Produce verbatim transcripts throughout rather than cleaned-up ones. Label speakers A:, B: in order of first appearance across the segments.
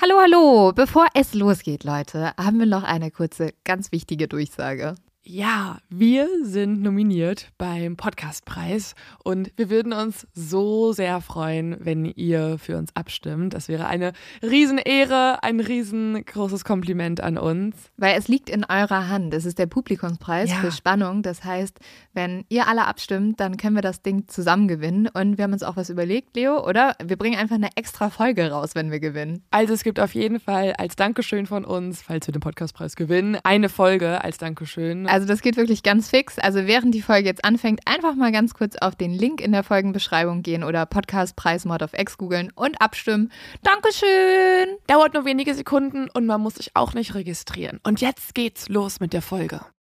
A: Hallo, hallo! Bevor es losgeht, Leute, haben wir noch eine kurze, ganz wichtige Durchsage.
B: Ja, wir sind nominiert beim Podcastpreis und wir würden uns so sehr freuen, wenn ihr für uns abstimmt. Das wäre eine Riesenehre, ein riesengroßes Kompliment an uns.
A: Weil es liegt in eurer Hand. Es ist der Publikumspreis
B: Ja.
A: für Spannung. Das heißt, wenn ihr alle abstimmt, dann können wir das Ding zusammen gewinnen. Und wir haben uns auch was überlegt, Leo, oder? Wir bringen einfach eine extra Folge raus, wenn wir gewinnen.
B: Also es gibt auf jeden Fall als Dankeschön von uns, falls wir den Podcastpreis gewinnen, eine Folge als Dankeschön.
A: Also das geht wirklich ganz fix. Also während die Folge jetzt anfängt, einfach mal ganz kurz auf den Link in der Folgenbeschreibung gehen oder Podcastpreis Mord of X googeln und abstimmen. Dankeschön!
B: Dauert nur wenige Sekunden und man muss sich auch nicht registrieren. Und jetzt geht's los mit der Folge.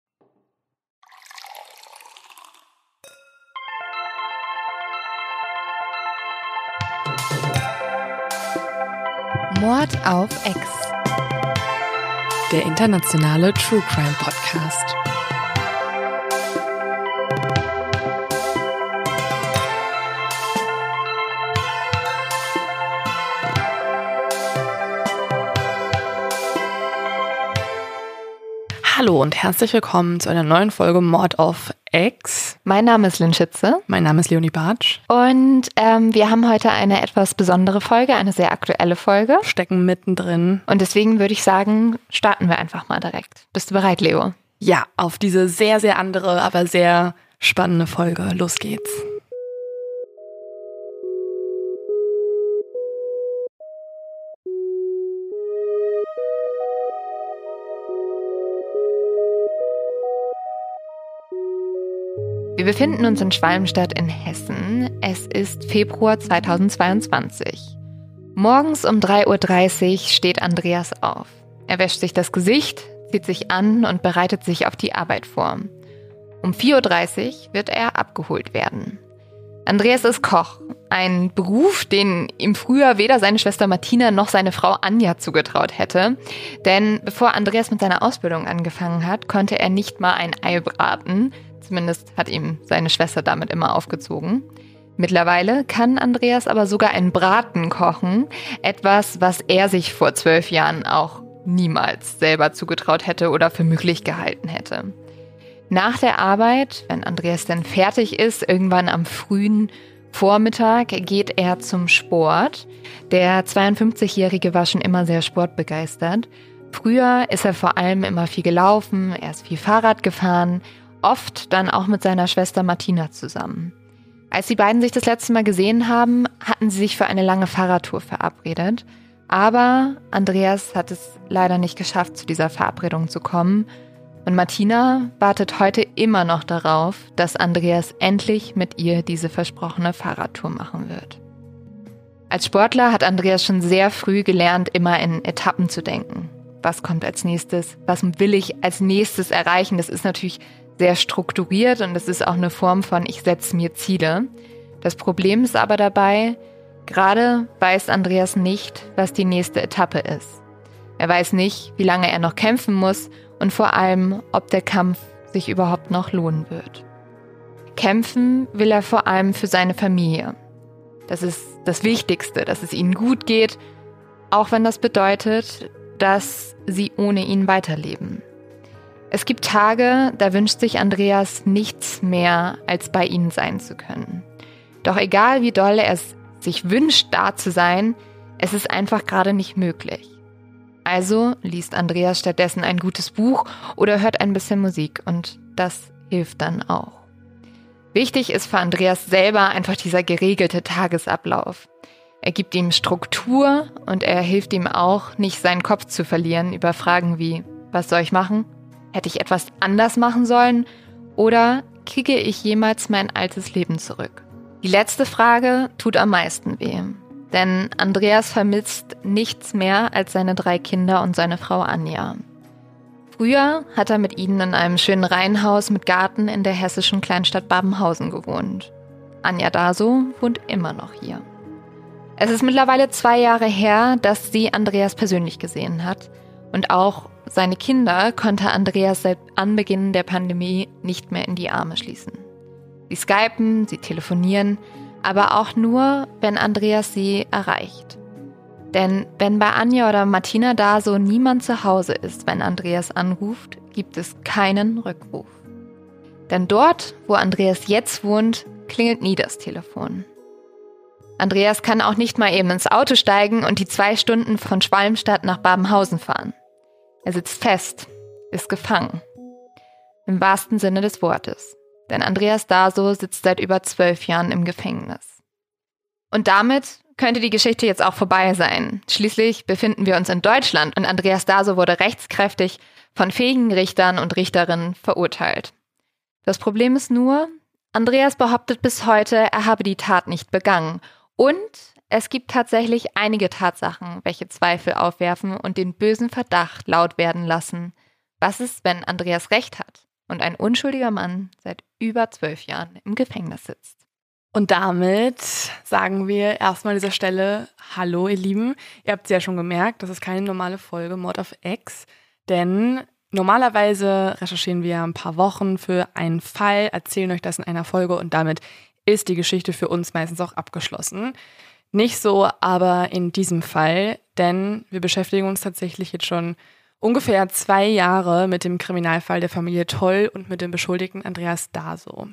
A: Mord auf X.
B: Der internationale True Crime Podcast. Hallo und herzlich willkommen zu einer neuen Folge Mord auf X.
A: Mein Name ist Lynn Schütze.
B: Mein Name ist Leonie Bartsch.
A: Und ähm, wir haben heute eine etwas besondere Folge, eine sehr aktuelle Folge.
B: Stecken mittendrin.
A: Und deswegen würde ich sagen, starten wir einfach mal direkt. Bist du bereit, Leo?
B: Ja, auf diese sehr, sehr andere, aber sehr spannende Folge. Los geht's.
A: Wir befinden uns in Schwalmstadt in Hessen. Es ist Februar zweitausendzweiundzwanzig. Morgens um drei Uhr dreißig steht Andreas auf. Er wäscht sich das Gesicht, zieht sich an und bereitet sich auf die Arbeit vor. Um vier Uhr dreißig wird er abgeholt werden. Andreas ist Koch, ein Beruf, den ihm früher weder seine Schwester Martina noch seine Frau Anja zugetraut hätte. Denn bevor Andreas mit seiner Ausbildung angefangen hat, konnte er nicht mal ein Ei braten. Zumindest hat ihm seine Schwester damit immer aufgezogen. Mittlerweile kann Andreas aber sogar einen Braten kochen. Etwas, was er sich vor zwölf Jahren auch niemals selber zugetraut hätte oder für möglich gehalten hätte. Nach der Arbeit, wenn Andreas dann fertig ist, irgendwann am frühen Vormittag, geht er zum Sport. Der zweiundfünfzigjährige war schon immer sehr sportbegeistert. Früher ist er vor allem immer viel gelaufen, er ist viel Fahrrad gefahren, oft dann auch mit seiner Schwester Martina zusammen. Als die beiden sich das letzte Mal gesehen haben, hatten sie sich für eine lange Fahrradtour verabredet. Aber Andreas hat es leider nicht geschafft, zu dieser Verabredung zu kommen. Und Martina wartet heute immer noch darauf, dass Andreas endlich mit ihr diese versprochene Fahrradtour machen wird. Als Sportler hat Andreas schon sehr früh gelernt, immer in Etappen zu denken. Was kommt als nächstes? Was will ich als nächstes erreichen? Das ist natürlich sehr strukturiert und es ist auch eine Form von ich setze mir Ziele. Das Problem ist aber dabei, gerade weiß Andreas nicht, was die nächste Etappe ist. Er weiß nicht, wie lange er noch kämpfen muss und vor allem, ob der Kampf sich überhaupt noch lohnen wird. Kämpfen will er vor allem für seine Familie. Das ist das Wichtigste, dass es ihnen gut geht, auch wenn das bedeutet, dass sie ohne ihn weiterleben. Es gibt Tage, da wünscht sich Andreas nichts mehr, als bei ihnen sein zu können. Doch egal wie doll er es sich wünscht, da zu sein, es ist einfach gerade nicht möglich. Also liest Andreas stattdessen ein gutes Buch oder hört ein bisschen Musik und das hilft dann auch. Wichtig ist für Andreas selber einfach dieser geregelte Tagesablauf. Er gibt ihm Struktur und er hilft ihm auch, nicht seinen Kopf zu verlieren über Fragen wie, was soll ich machen? Hätte ich etwas anders machen sollen? Oder kriege ich jemals mein altes Leben zurück? Die letzte Frage tut am meisten weh. Denn Andreas vermisst nichts mehr als seine drei Kinder und seine Frau Anja. Früher hat er mit ihnen in einem schönen Reihenhaus mit Garten in der hessischen Kleinstadt Babenhausen gewohnt. Anja Daso wohnt immer noch hier. Es ist mittlerweile zwei Jahre her, dass sie Andreas persönlich gesehen hat. Und auch seine Kinder konnte Andreas seit Anbeginn der Pandemie nicht mehr in die Arme schließen. Sie skypen, sie telefonieren, aber auch nur, wenn Andreas sie erreicht. Denn wenn bei Anja oder Martina Daso niemand zu Hause ist, wenn Andreas anruft, gibt es keinen Rückruf. Denn dort, wo Andreas jetzt wohnt, klingelt nie das Telefon. Andreas kann auch nicht mal eben ins Auto steigen und die zwei Stunden von Schwalmstadt nach Babenhausen fahren. Er sitzt fest, ist gefangen. Im wahrsten Sinne des Wortes. Denn Andreas Daso sitzt seit über zwölf Jahren im Gefängnis. Und damit könnte die Geschichte jetzt auch vorbei sein. Schließlich befinden wir uns in Deutschland und Andreas Daso wurde rechtskräftig von fähigen Richtern und Richterinnen verurteilt. Das Problem ist nur, Andreas behauptet bis heute, er habe die Tat nicht begangen. Und es gibt tatsächlich einige Tatsachen, welche Zweifel aufwerfen und den bösen Verdacht laut werden lassen. Was ist, wenn Andreas recht hat und ein unschuldiger Mann seit über zwölf Jahren im Gefängnis sitzt?
B: Und damit sagen wir erstmal an dieser Stelle Hallo, ihr Lieben. Ihr habt es ja schon gemerkt, das ist keine normale Folge Mord auf Ex, denn normalerweise recherchieren wir ein paar Wochen für einen Fall, erzählen euch das in einer Folge und damit ist die Geschichte für uns meistens auch abgeschlossen. Nicht so aber in diesem Fall, denn wir beschäftigen uns tatsächlich jetzt schon ungefähr zwei Jahre mit dem Kriminalfall der Familie Toll und mit dem Beschuldigten Andreas Daso.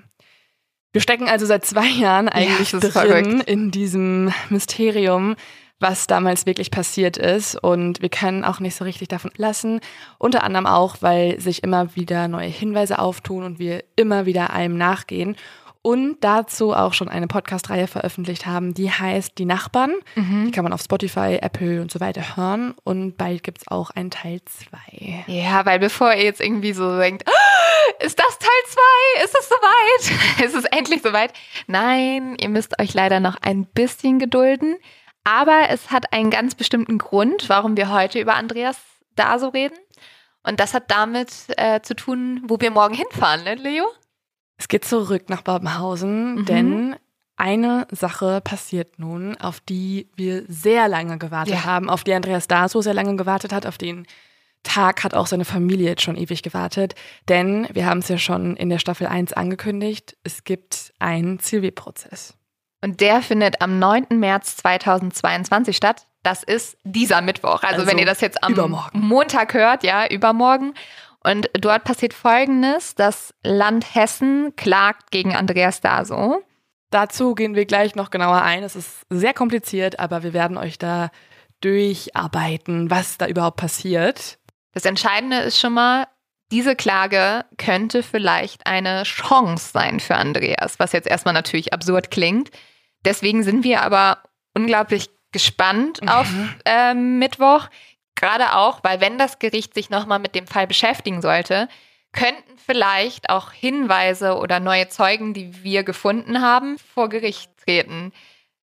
B: Wir stecken also seit zwei Jahren eigentlich ja, drin verrückt. in diesem Mysterium, was damals wirklich passiert ist. Und wir können auch nicht so richtig davon lassen. Unter anderem auch, weil sich immer wieder neue Hinweise auftun und wir immer wieder einem nachgehen. Und dazu auch schon eine Podcast-Reihe veröffentlicht haben, die heißt Die Nachbarn. Mhm. Die kann man auf Spotify, Apple und so weiter hören. Und bald gibt es auch einen Teil zwei.
A: Ja, weil bevor ihr jetzt irgendwie so denkt, oh, ist das Teil zwei? Ist es soweit? Ist es endlich soweit? Nein, ihr müsst euch leider noch ein bisschen gedulden. Aber es hat einen ganz bestimmten Grund, warum wir heute über Andreas Daso reden. Und das hat damit äh, zu tun, wo wir morgen hinfahren, ne, Leo?
B: Es geht zurück nach Babenhausen, mhm. denn eine Sache passiert nun, auf die wir sehr lange gewartet ja. haben, auf die Andreas Daso sehr lange gewartet hat, auf den Tag hat auch seine Familie jetzt schon ewig gewartet, denn wir haben es ja schon in der Staffel eins angekündigt, es gibt einen Zivilprozess.
A: Und der findet am neunten März zweitausendzweiundzwanzig statt. Das ist dieser Mittwoch. Also, also wenn ihr das jetzt am übermorgen. Montag hört, ja, übermorgen. Und dort passiert Folgendes, das Land Hessen klagt gegen Andreas Daso.
B: Dazu gehen wir gleich noch genauer ein. Es ist sehr kompliziert, aber wir werden euch da durcharbeiten, was da überhaupt passiert.
A: Das Entscheidende ist schon mal, diese Klage könnte vielleicht eine Chance sein für Andreas, was jetzt erstmal natürlich absurd klingt. Deswegen sind wir aber unglaublich gespannt mhm. auf äh, Mittwoch. Gerade auch, weil wenn das Gericht sich nochmal mit dem Fall beschäftigen sollte, könnten vielleicht auch Hinweise oder neue Zeugen, die wir gefunden haben, vor Gericht treten.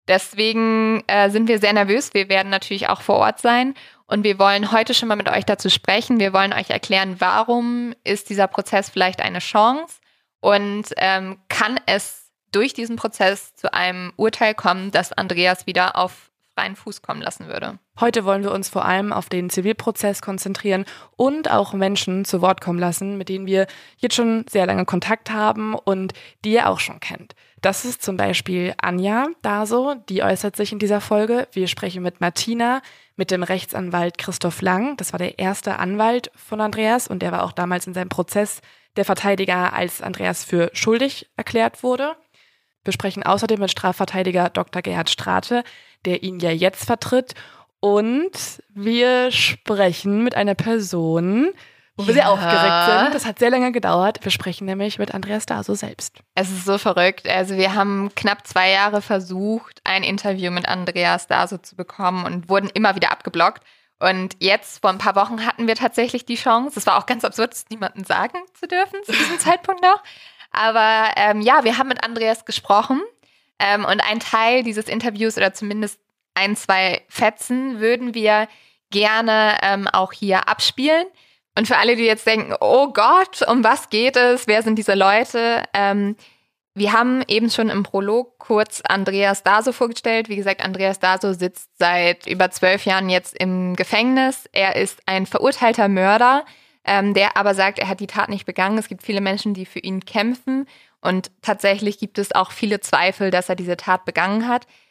A: Deswegen äh, sind wir sehr nervös. Wir werden natürlich auch vor Ort sein und wir wollen heute schon mal mit euch dazu sprechen. Wir wollen euch erklären, warum ist dieser Prozess vielleicht eine Chance und ähm, kann es durch diesen Prozess zu einem Urteil kommen, das Andreas wieder auf freien Fuß kommen lassen würde.
B: Heute wollen wir uns vor allem auf den Zivilprozess konzentrieren und auch Menschen zu Wort kommen lassen, mit denen wir jetzt schon sehr lange Kontakt haben und die ihr auch schon kennt. Das ist zum Beispiel Anja Daso, die äußert sich in dieser Folge. Wir sprechen mit Martina, mit dem Rechtsanwalt Christoph Lang. Das war der erste Anwalt von Andreas und der war auch damals in seinem Prozess der Verteidiger, als Andreas für schuldig erklärt wurde. Wir sprechen außerdem mit Strafverteidiger Doktor Gerhard Strate, der ihn ja jetzt vertritt. Und wir sprechen mit einer Person, wo wir ja. sehr aufgeregt sind. Das hat sehr lange gedauert. Wir sprechen nämlich mit Andreas Daso selbst.
A: Es ist so verrückt. Also wir haben knapp zwei Jahre versucht, ein Interview mit Andreas Daso zu bekommen und wurden immer wieder abgeblockt. Und jetzt, vor ein paar Wochen, hatten wir tatsächlich die Chance. Es war auch ganz absurd, es niemandem sagen zu dürfen zu diesem Zeitpunkt noch. Aber ähm, ja, wir haben mit Andreas gesprochen ähm, und ein Teil dieses Interviews oder zumindest ein, zwei Fetzen würden wir gerne ähm, auch hier abspielen. Und für alle, die jetzt denken, oh Gott, um was geht es? Wer sind diese Leute? Ähm, wir haben eben schon im Prolog kurz Andreas Daso vorgestellt. Wie gesagt, Andreas Daso sitzt seit über zwölf Jahren jetzt im Gefängnis. Er ist ein verurteilter Mörder, ähm, der aber sagt, er hat die Tat nicht begangen. Es gibt viele Menschen, die für ihn kämpfen. Und tatsächlich gibt es auch viele Zweifel, dass er diese Tat begangen hat.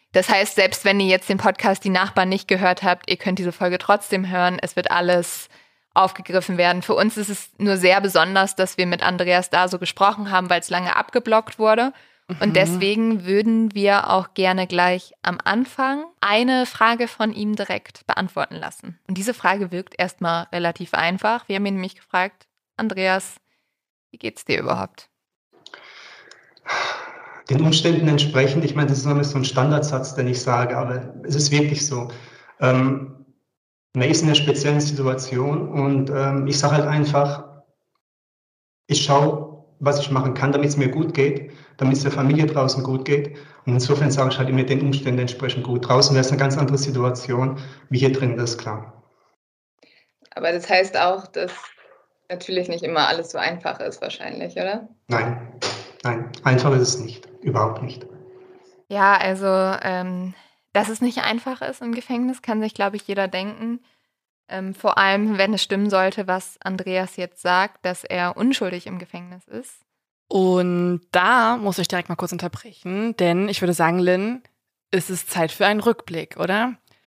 A: Das heißt, selbst wenn ihr jetzt den Podcast Die Nachbarn nicht gehört habt, ihr könnt diese Folge trotzdem hören. Es wird alles aufgegriffen werden. Für uns ist es nur sehr besonders, dass wir mit Andreas da so gesprochen haben, weil es lange abgeblockt wurde. Mhm. Und deswegen würden wir auch gerne gleich am Anfang eine Frage von ihm direkt beantworten lassen. Und diese Frage wirkt erstmal relativ einfach. Wir haben ihn nämlich gefragt, Andreas, wie geht's dir überhaupt?
C: Den Umständen entsprechend, ich meine, das ist immer so ein Standardsatz, den ich sage, aber es ist wirklich so. Ähm, man ist in einer speziellen Situation und ähm, ich sage halt einfach, ich schaue, was ich machen kann, damit es mir gut geht, damit es der Familie draußen gut geht. Und insofern sage ich halt immer den Umständen entsprechend gut. Draußen wäre es eine ganz andere Situation, wie hier drin, das ist klar.
A: Aber das heißt auch, dass natürlich nicht immer alles so einfach ist wahrscheinlich, oder?
C: Nein, nein, einfach ist es nicht. Überhaupt nicht.
A: Ja, also, ähm, dass es nicht einfach ist im Gefängnis, kann sich, glaube ich, jeder denken. Ähm, vor allem, wenn es stimmen sollte, was Andreas jetzt sagt, dass er unschuldig im Gefängnis ist.
B: Und da muss ich direkt mal kurz unterbrechen, denn ich würde sagen, Lynn, es ist Zeit für einen Rückblick, oder?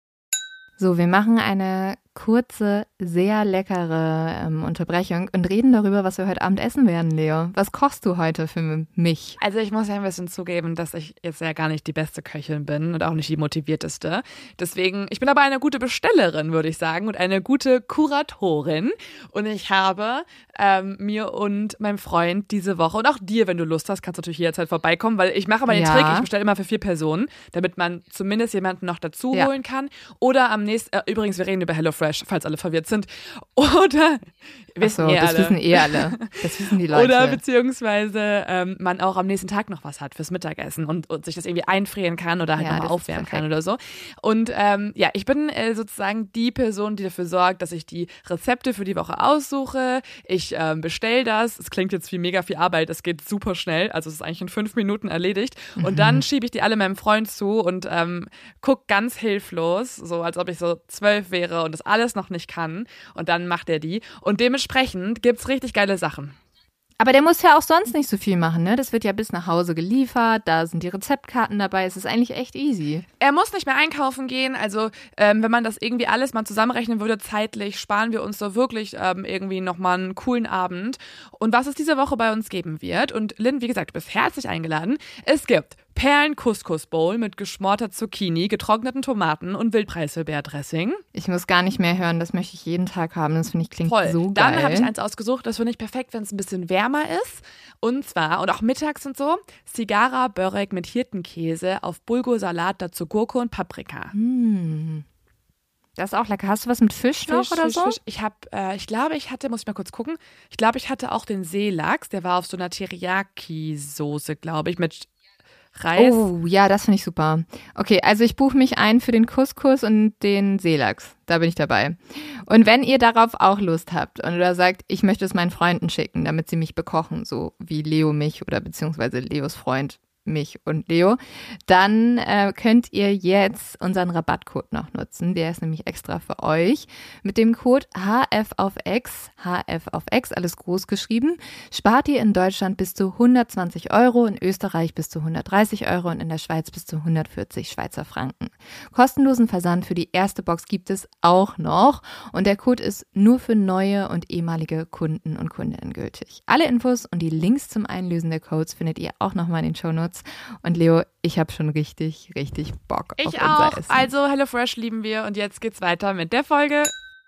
A: So, wir machen eine kurze, sehr leckere ähm, Unterbrechung und reden darüber, was wir heute Abend essen werden, Leo. Was kochst du heute für mich?
B: Also ich muss ja ein bisschen zugeben, dass ich jetzt ja gar nicht die beste Köchin bin und auch nicht die motivierteste. Deswegen, ich bin aber eine gute Bestellerin, würde ich sagen, und eine gute Kuratorin. Und ich habe ähm, mir und meinem Freund diese Woche, und auch dir, wenn du Lust hast, kannst du natürlich jederzeit vorbeikommen, weil ich mache mal den
A: Ja.
B: Trick, ich bestelle immer für vier Personen, damit man zumindest jemanden noch dazu
A: Ja.
B: holen kann. Oder am nächsten, äh, übrigens, wir reden über HelloFresh, falls alle verwirrt sind. Oder wissen
A: Ach so,
B: eh
A: das
B: alle.
A: wissen eh alle. Das wissen die Leute.
B: Oder beziehungsweise ähm, man auch am nächsten Tag noch was hat fürs Mittagessen und, und sich das irgendwie einfrieren kann oder halt
A: Ja,
B: nochmal
A: das ist
B: aufwärmen
A: perfekt.
B: kann oder so. Und ähm, ja, ich bin äh, sozusagen die Person, die dafür sorgt, dass ich die Rezepte für die Woche aussuche. Ich ähm, bestelle das. Es klingt jetzt wie mega viel Arbeit. Es geht super schnell. Also es ist eigentlich in fünf Minuten erledigt.
A: Mhm.
B: Und dann schiebe ich die alle meinem Freund zu und ähm, guck ganz hilflos, so als ob ich so zwölf wäre und das alles noch nicht kann. Und dann macht er die. Und dementsprechend gibt's richtig geile Sachen.
A: Aber der muss ja auch sonst nicht so viel machen, ne? Das wird ja bis nach Hause geliefert, da sind die Rezeptkarten dabei, es ist eigentlich echt easy.
B: Er muss nicht mehr einkaufen gehen, also ähm, wenn man das irgendwie alles mal zusammenrechnen würde, zeitlich, sparen wir uns so wirklich ähm, irgendwie nochmal einen coolen Abend. Und was es diese Woche bei uns geben wird, und Lynn, wie gesagt, du bist herzlich eingeladen, es gibt Perlen-Couscous-Bowl mit geschmorter Zucchini, getrockneten Tomaten und Wildpreiselbeerdressing.
A: Ich muss gar nicht mehr hören, das möchte ich jeden Tag haben, das finde ich klingt
B: Voll.
A: so geil.
B: Dann habe ich eins ausgesucht, das finde ich perfekt, wenn es ein bisschen wärmer ist. Und zwar, und auch mittags und so, Cigara Börek mit Hirtenkäse auf Bulgursalat, dazu Gurke und Paprika.
A: Hm. Das ist auch lecker. Hast du was mit Fisch, noch oder
B: Fisch,
A: so?
B: Fisch. Ich habe, äh, ich glaube, ich hatte, muss ich mal kurz gucken, ich glaube, ich hatte auch den Seelachs, der war auf so einer Teriyaki-Soße, glaube ich, mit Reis.
A: Oh, ja, das finde ich super. Okay, also ich buche mich ein für den Couscous und den Seelachs. Da bin ich dabei. Und wenn ihr darauf auch Lust habt und oder sagt, ich möchte es meinen Freunden schicken, damit sie mich bekochen, so wie Leo mich oder beziehungsweise Leos Freund mich und Leo, dann äh, könnt ihr jetzt unseren Rabattcode noch nutzen. Der ist nämlich extra für euch. Mit dem Code H F auf X, H F auf X, alles groß geschrieben, spart ihr in Deutschland bis zu hundertzwanzig Euro, in Österreich bis zu hundertdreißig Euro und in der Schweiz bis zu hundertvierzig Schweizer Franken. Kostenlosen Versand für die erste Box gibt es auch noch und der Code ist nur für neue und ehemalige Kunden und Kundinnen gültig. Alle Infos und die Links zum Einlösen der Codes findet ihr auch nochmal in den Shownotes. Und Leo, ich habe schon richtig, richtig Bock
B: Ich
A: auf
B: auch.
A: unser Essen.
B: Also HelloFresh lieben wir und jetzt geht's weiter mit der Folge.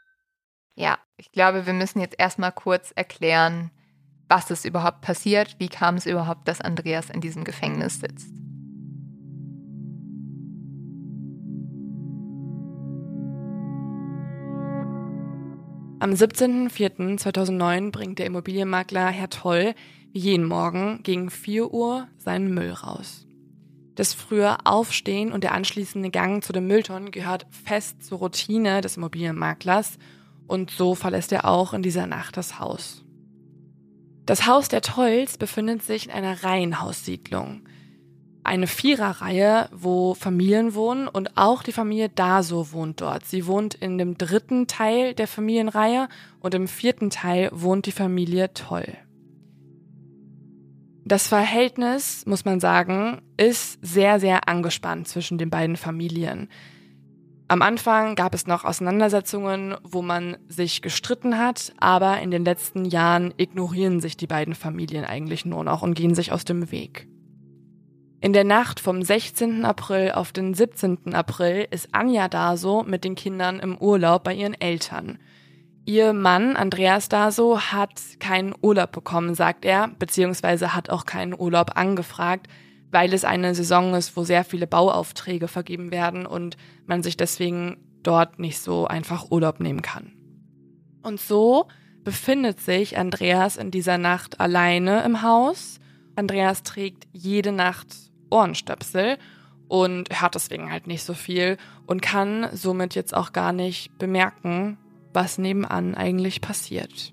A: Ja, ich glaube, wir müssen jetzt erstmal kurz erklären, was ist überhaupt passiert, wie kam es überhaupt, dass Andreas in diesem Gefängnis sitzt.
B: Am siebzehnten vierten zweitausendneun bringt der Immobilienmakler Herr Toll wie jeden Morgen gegen vier Uhr seinen Müll raus. Das frühe Aufstehen und der anschließende Gang zu den Mülltonnen gehört fest zur Routine des Immobilienmaklers und so verlässt er auch in dieser Nacht das Haus. Das Haus der Tolls befindet sich in einer Reihenhaussiedlung. Eine Viererreihe, wo Familien wohnen und auch die Familie Daso wohnt dort. Sie wohnt in dem dritten Teil der Familienreihe und im vierten Teil wohnt die Familie Toll. Das Verhältnis, muss man sagen, ist sehr, sehr angespannt zwischen den beiden Familien. Am Anfang gab es noch Auseinandersetzungen, wo man sich gestritten hat, aber in den letzten Jahren ignorieren sich die beiden Familien eigentlich nur noch und gehen sich aus dem Weg. In der Nacht vom sechzehnten April auf den siebzehnten April ist Anja Daso mit den Kindern im Urlaub bei ihren Eltern. Ihr Mann, Andreas Daso, hat keinen Urlaub bekommen, sagt er, beziehungsweise hat auch keinen Urlaub angefragt, weil es eine Saison ist, wo sehr viele Bauaufträge vergeben werden und man sich deswegen dort nicht so einfach Urlaub nehmen kann. Und so befindet sich Andreas in dieser Nacht alleine im Haus. Andreas trägt jede Nacht Ohrenstöpsel und hört deswegen halt nicht so viel und kann somit jetzt auch gar nicht bemerken, was nebenan eigentlich passiert.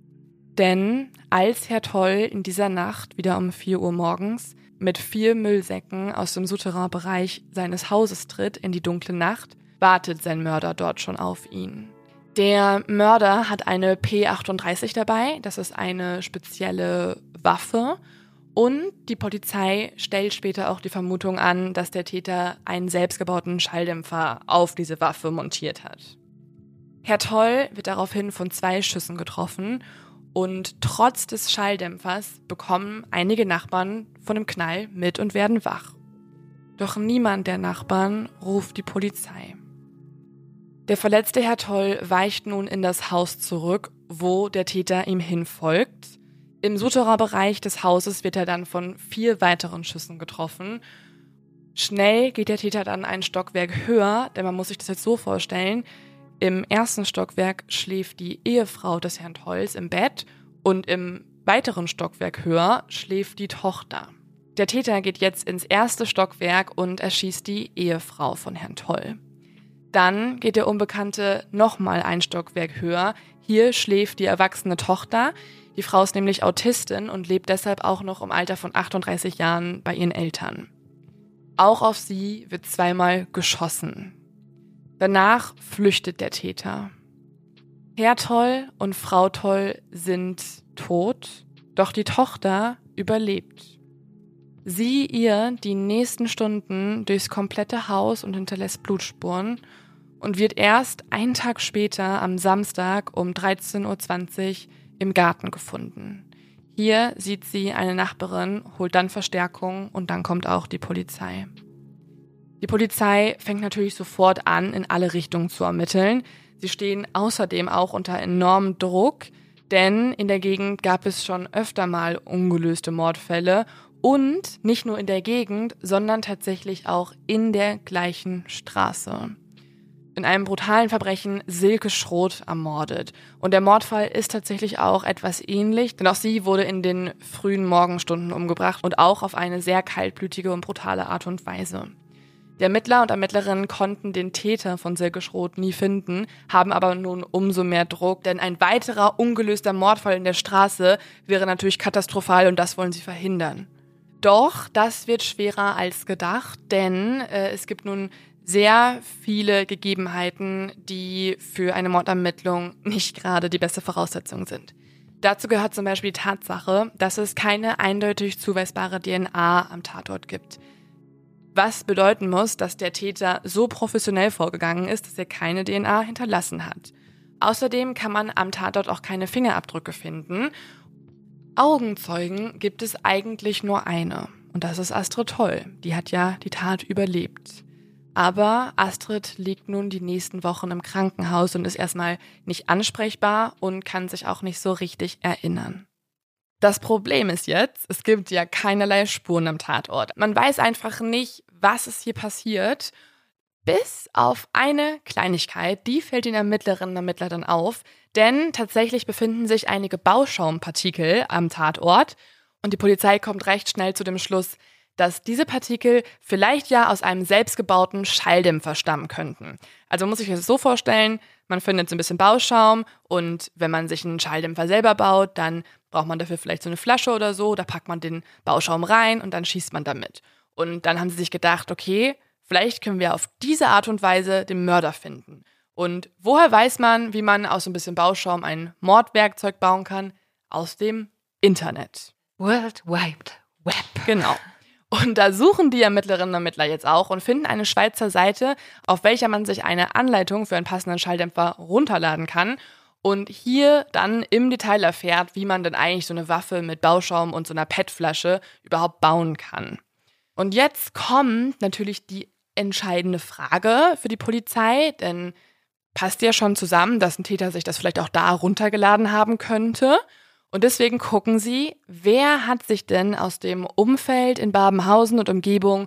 B: Denn als Herr Toll in dieser Nacht wieder um vier Uhr morgens mit vier Müllsäcken aus dem Souterrainbereich seines Hauses tritt in die dunkle Nacht, wartet sein Mörder dort schon auf ihn. Der Mörder hat eine P achtunddreißig dabei, das ist eine spezielle Waffe, und die Polizei stellt später auch die Vermutung an, dass der Täter einen selbstgebauten Schalldämpfer auf diese Waffe montiert hat. Herr Toll wird daraufhin von zwei Schüssen getroffen und trotz des Schalldämpfers bekommen einige Nachbarn von dem Knall mit und werden wach. Doch niemand der Nachbarn ruft die Polizei. Der verletzte Herr Toll weicht nun in das Haus zurück, wo der Täter ihm hinfolgt. Im Souterrainbereich des Hauses wird er dann von vier weiteren Schüssen getroffen. Schnell geht der Täter dann ein Stockwerk höher, denn man muss sich das jetzt so vorstellen: Im ersten Stockwerk schläft die Ehefrau des Herrn Tolls im Bett und im weiteren Stockwerk höher schläft die Tochter. Der Täter geht jetzt ins erste Stockwerk und erschießt die Ehefrau von Herrn Toll. Dann geht der Unbekannte nochmal ein Stockwerk höher. Hier schläft die erwachsene Tochter. Die Frau ist nämlich Autistin und lebt deshalb auch noch im Alter von achtunddreißig Jahren bei ihren Eltern. Auch auf sie wird zweimal geschossen. Danach flüchtet der Täter. Herr Toll und Frau Toll sind tot, doch die Tochter überlebt. Sie irrt die nächsten Stunden durchs komplette Haus und hinterlässt Blutspuren und wird erst einen Tag später am Samstag um dreizehn Uhr zwanzig im Garten gefunden. Hier sieht sie eine Nachbarin, holt dann Verstärkung und dann kommt auch die Polizei. Die Polizei fängt natürlich sofort an, in alle Richtungen zu ermitteln. Sie stehen außerdem auch unter enormem Druck, denn in der Gegend gab es schon öfter mal ungelöste Mordfälle und nicht nur in der Gegend, sondern tatsächlich auch in der gleichen Straße. In einem brutalen Verbrechen Silke Schroth ermordet. Und der Mordfall ist tatsächlich auch etwas ähnlich, denn auch sie wurde in den frühen Morgenstunden umgebracht und auch auf eine sehr kaltblütige und brutale Art und Weise. Die Ermittler und Ermittlerinnen konnten den Täter von Silke Schroth nie finden, haben aber nun umso mehr Druck, denn ein weiterer ungelöster Mordfall in der Straße wäre natürlich katastrophal und das wollen sie verhindern. Doch das wird schwerer als gedacht, denn äh, es gibt nun sehr viele Gegebenheiten, die für eine Mordermittlung nicht gerade die beste Voraussetzung sind. Dazu gehört zum Beispiel die Tatsache, dass es keine eindeutig zuweisbare D N A am Tatort gibt. Was bedeuten muss, dass der Täter so professionell vorgegangen ist, dass er keine D N A hinterlassen hat. Außerdem kann man am Tatort auch keine Fingerabdrücke finden. Augenzeugen gibt es eigentlich nur eine. Und das ist Astrid Toll. Die hat ja die Tat überlebt. Aber Astrid liegt nun die nächsten Wochen im Krankenhaus und ist erstmal nicht ansprechbar und kann sich auch nicht so richtig erinnern. Das Problem ist jetzt, es gibt ja keinerlei Spuren am Tatort. Man weiß einfach nicht, was ist hier passiert, bis auf eine Kleinigkeit, die fällt den Ermittlerinnen und Ermittlern dann auf, denn tatsächlich befinden sich einige Bauschaumpartikel am Tatort und die Polizei kommt recht schnell zu dem Schluss, dass diese Partikel vielleicht ja aus einem selbstgebauten Schalldämpfer stammen könnten. Also muss ich mir das so vorstellen, man findet so ein bisschen Bauschaum und wenn man sich einen Schalldämpfer selber baut, dann braucht man dafür vielleicht so eine Flasche oder so, da packt man den Bauschaum rein und dann schießt man damit. Und dann haben sie sich gedacht, okay, vielleicht können wir auf diese Art und Weise den Mörder finden. Und woher weiß man, wie man aus so ein bisschen Bauschaum ein Mordwerkzeug bauen kann? Aus dem Internet.
A: World Wide Web.
B: Genau. Und da suchen die Ermittlerinnen und Ermittler jetzt auch und finden eine Schweizer Seite, auf welcher man sich eine Anleitung für einen passenden Schalldämpfer runterladen kann und hier dann im Detail erfährt, wie man denn eigentlich so eine Waffe mit Bauschaum und so einer P E T-Flasche überhaupt bauen kann. Und jetzt kommt natürlich die entscheidende Frage für die Polizei, denn passt ja schon zusammen, dass ein Täter sich das vielleicht auch da runtergeladen haben könnte. Und deswegen gucken sie, wer hat sich denn aus dem Umfeld in Babenhausen und Umgebung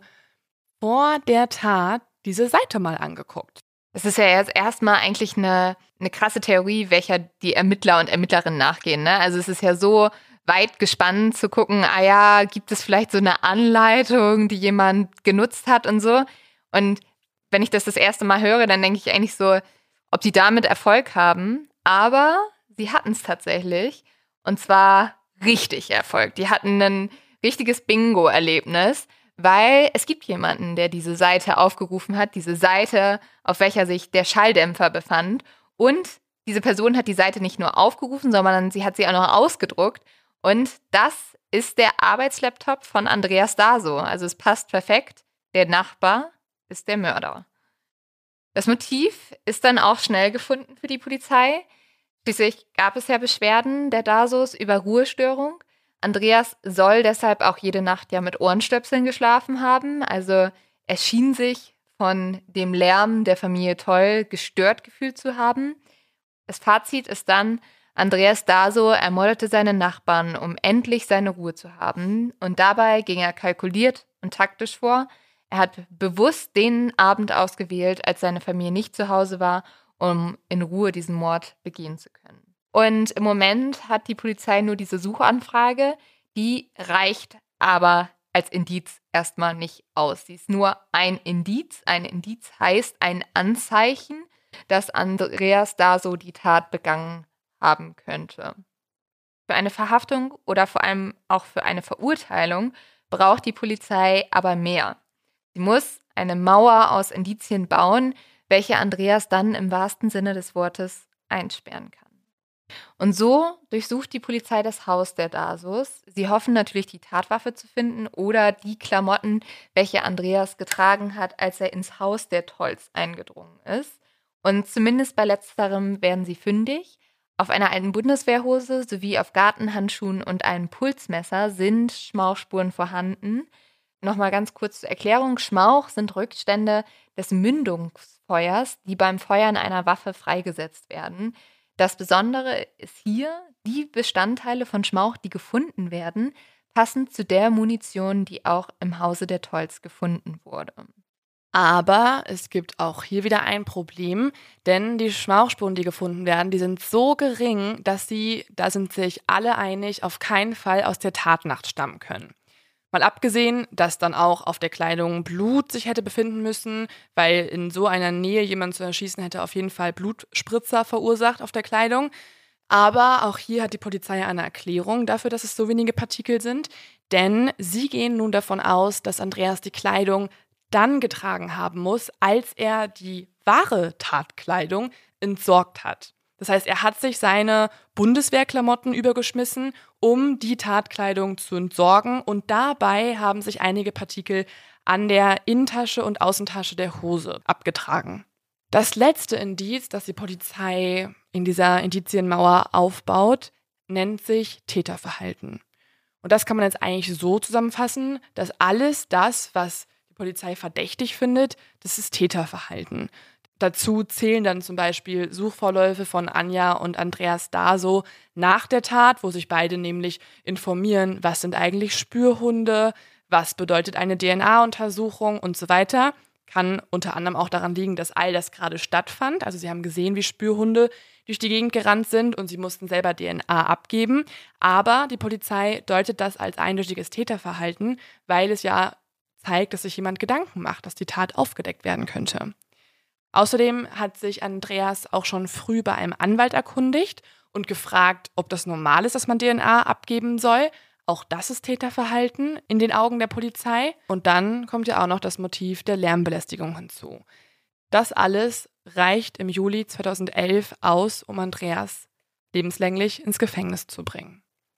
B: vor der Tat diese Seite mal angeguckt.
A: Es ist ja jetzt erstmal eigentlich eine, eine krasse Theorie, welcher die Ermittler und Ermittlerinnen nachgehen. Ne? Also es ist ja so weit gespannt zu gucken, ah ja, gibt es vielleicht so eine Anleitung, die jemand genutzt hat und so. Und wenn ich das das erste Mal höre, dann denke ich eigentlich so, ob die damit Erfolg haben. Aber sie hatten es tatsächlich. Und zwar richtig Erfolg. Die hatten ein richtiges Bingo-Erlebnis, weil es gibt jemanden, der diese Seite aufgerufen hat, diese Seite, auf welcher sich der Schalldämpfer befand. Und diese Person hat die Seite nicht nur aufgerufen, sondern sie hat sie auch noch ausgedruckt. Und das ist der Arbeitslaptop von Andreas Daso. Also es passt perfekt. Der Nachbar ist der Mörder. Das Motiv ist dann auch schnell gefunden für die Polizei. Schließlich gab es ja Beschwerden der Dasos über Ruhestörung. Andreas soll deshalb auch jede Nacht ja mit Ohrenstöpseln geschlafen haben. Also er schien sich von dem Lärm der Familie Toll gestört gefühlt zu haben. Das Fazit ist dann, Andreas Daso ermordete seine Nachbarn, um endlich seine Ruhe zu haben. Und dabei ging er kalkuliert und taktisch vor. Er hat bewusst den Abend ausgewählt, als seine Familie nicht zu Hause war, um in Ruhe diesen Mord begehen zu können. Und im Moment hat die Polizei nur diese Suchanfrage, die reicht aber als Indiz erstmal nicht aus. Sie ist nur ein Indiz. Ein Indiz heißt ein Anzeichen, dass Andreas Daso die Tat begangen haben könnte. Für eine Verhaftung oder vor allem auch für eine Verurteilung braucht die Polizei aber mehr. Sie muss eine Mauer aus Indizien bauen, welche Andreas dann im wahrsten Sinne des Wortes einsperren kann. Und so durchsucht die Polizei das Haus der Dasos. Sie hoffen natürlich, die Tatwaffe zu finden oder die Klamotten, welche Andreas getragen hat, als er ins Haus der Tolls eingedrungen ist. Und zumindest bei letzterem werden sie fündig. Auf einer alten Bundeswehrhose sowie auf Gartenhandschuhen und einem Pulsmesser sind Schmauchspuren vorhanden. Nochmal ganz kurz zur Erklärung. Schmauch sind Rückstände des Mündungsfeuers, die beim Feuern einer Waffe freigesetzt werden. Das Besondere ist hier, die Bestandteile von Schmauch, die gefunden werden, passen zu der Munition, die auch im Hause der Tolls gefunden wurde.
B: Aber es gibt auch hier wieder ein Problem, denn die Schmauchspuren, die gefunden werden, die sind so gering, dass sie, da sind sich alle einig, auf keinen Fall aus der Tatnacht stammen können. Mal abgesehen, dass dann auch auf der Kleidung Blut sich hätte befinden müssen, weil in so einer Nähe jemand zu erschießen hätte auf jeden Fall Blutspritzer verursacht auf der Kleidung. Aber auch hier hat die Polizei eine Erklärung dafür, dass es so wenige Partikel sind, denn sie gehen nun davon aus, dass Andreas die Kleidung dann getragen haben muss, als er die wahre Tatkleidung entsorgt hat. Das heißt, er hat sich seine Bundeswehrklamotten übergeschmissen, um die Tatkleidung zu entsorgen. Und dabei haben sich einige Partikel an der Innentasche und Außentasche der Hose abgetragen. Das letzte Indiz, das die Polizei in dieser Indizienmauer aufbaut, nennt sich Täterverhalten. Und das kann man jetzt eigentlich so zusammenfassen, dass alles das, was die Polizei verdächtig findet, das ist Täterverhalten. Dazu zählen dann zum Beispiel Suchvorläufe von Anja und Andreas Daso nach der Tat, wo sich beide nämlich informieren, was sind eigentlich Spürhunde, was bedeutet eine D N A-Untersuchung und so weiter. Kann unter anderem auch daran liegen, dass all das gerade stattfand. Also sie haben gesehen, wie Spürhunde durch die Gegend gerannt sind und sie mussten selber D N A abgeben. Aber die Polizei deutet das als eindeutiges Täterverhalten, weil es ja zeigt, dass sich jemand Gedanken macht, dass die Tat aufgedeckt werden könnte. Außerdem hat sich Andreas auch schon früh bei einem Anwalt erkundigt und gefragt, ob das normal ist, dass man D N A abgeben soll. Auch das ist Täterverhalten in den Augen der Polizei. Und dann kommt ja auch noch das Motiv der Lärmbelästigung hinzu. Das alles reicht im Juli zweitausendelf aus, um Andreas lebenslänglich ins Gefängnis zu bringen.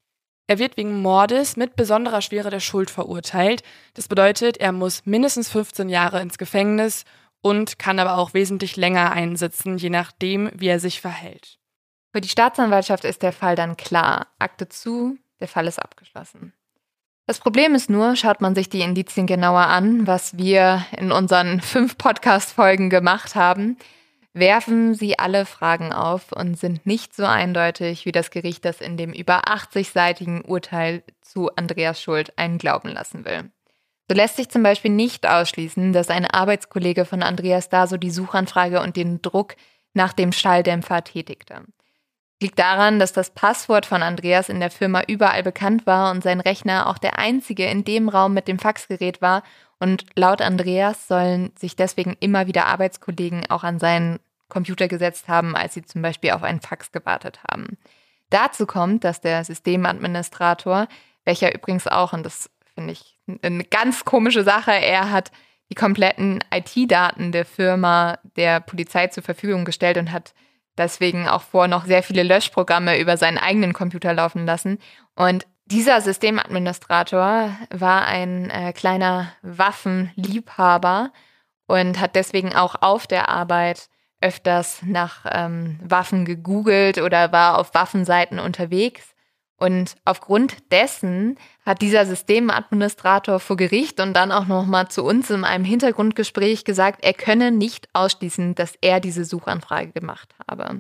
B: Er wird wegen Mordes mit besonderer Schwere der Schuld verurteilt. Das bedeutet, er muss mindestens fünfzehn Jahre ins Gefängnis und kann aber auch wesentlich länger einsitzen, je nachdem, wie er sich verhält.
A: Für die Staatsanwaltschaft ist der Fall dann klar. Akte zu, der Fall ist abgeschlossen. Das Problem ist nur, schaut man sich die Indizien genauer an, was wir in unseren fünf Podcast-Folgen gemacht haben, werfen sie alle Fragen auf und sind nicht so eindeutig, wie das Gericht das in dem über achtzig-seitigen Urteil zu Andreas Schuld einen glauben lassen will. So lässt sich zum Beispiel nicht ausschließen, dass ein Arbeitskollege von Andreas Daso die Suchanfrage und den Druck nach dem Schalldämpfer tätigte. Liegt daran, dass das Passwort von Andreas in der Firma überall bekannt war und sein Rechner auch der einzige in dem Raum mit dem Faxgerät war und laut Andreas sollen sich deswegen immer wieder Arbeitskollegen auch an seinen Computer gesetzt haben, als sie zum Beispiel auf einen Fax gewartet haben. Dazu kommt, dass der Systemadministrator, welcher übrigens auch, und das finde ich eine ganz komische Sache, er hat die kompletten I T-Daten der Firma der Polizei zur Verfügung gestellt und hat deswegen auch vor noch sehr viele Löschprogramme über seinen eigenen Computer laufen lassen. Und dieser Systemadministrator war ein äh, kleiner Waffenliebhaber und hat deswegen auch auf der Arbeit öfters nach ähm, Waffen gegoogelt oder war auf Waffenseiten unterwegs. Und aufgrund dessen hat dieser Systemadministrator vor Gericht und dann auch nochmal zu uns in einem Hintergrundgespräch gesagt, er könne nicht ausschließen, dass er diese Suchanfrage gemacht habe.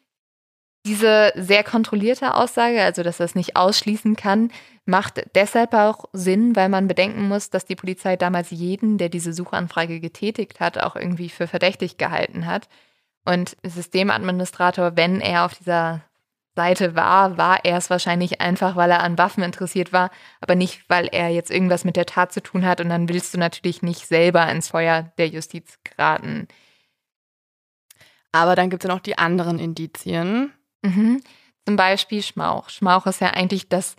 A: Diese sehr kontrollierte Aussage, also dass er es nicht ausschließen kann, macht deshalb auch Sinn, weil man bedenken muss, dass die Polizei damals jeden, der diese Suchanfrage getätigt hat, auch irgendwie für verdächtig gehalten hat. Und Systemadministrator, wenn er auf dieser Seite war, war er es wahrscheinlich einfach, weil er an Waffen interessiert war, aber nicht, weil er jetzt irgendwas mit der Tat zu tun hat. Und dann willst du natürlich nicht selber ins Feuer der Justiz geraten.
B: Aber dann gibt es ja noch die anderen Indizien.
A: Mhm. Zum Beispiel Schmauch. Schmauch ist ja eigentlich das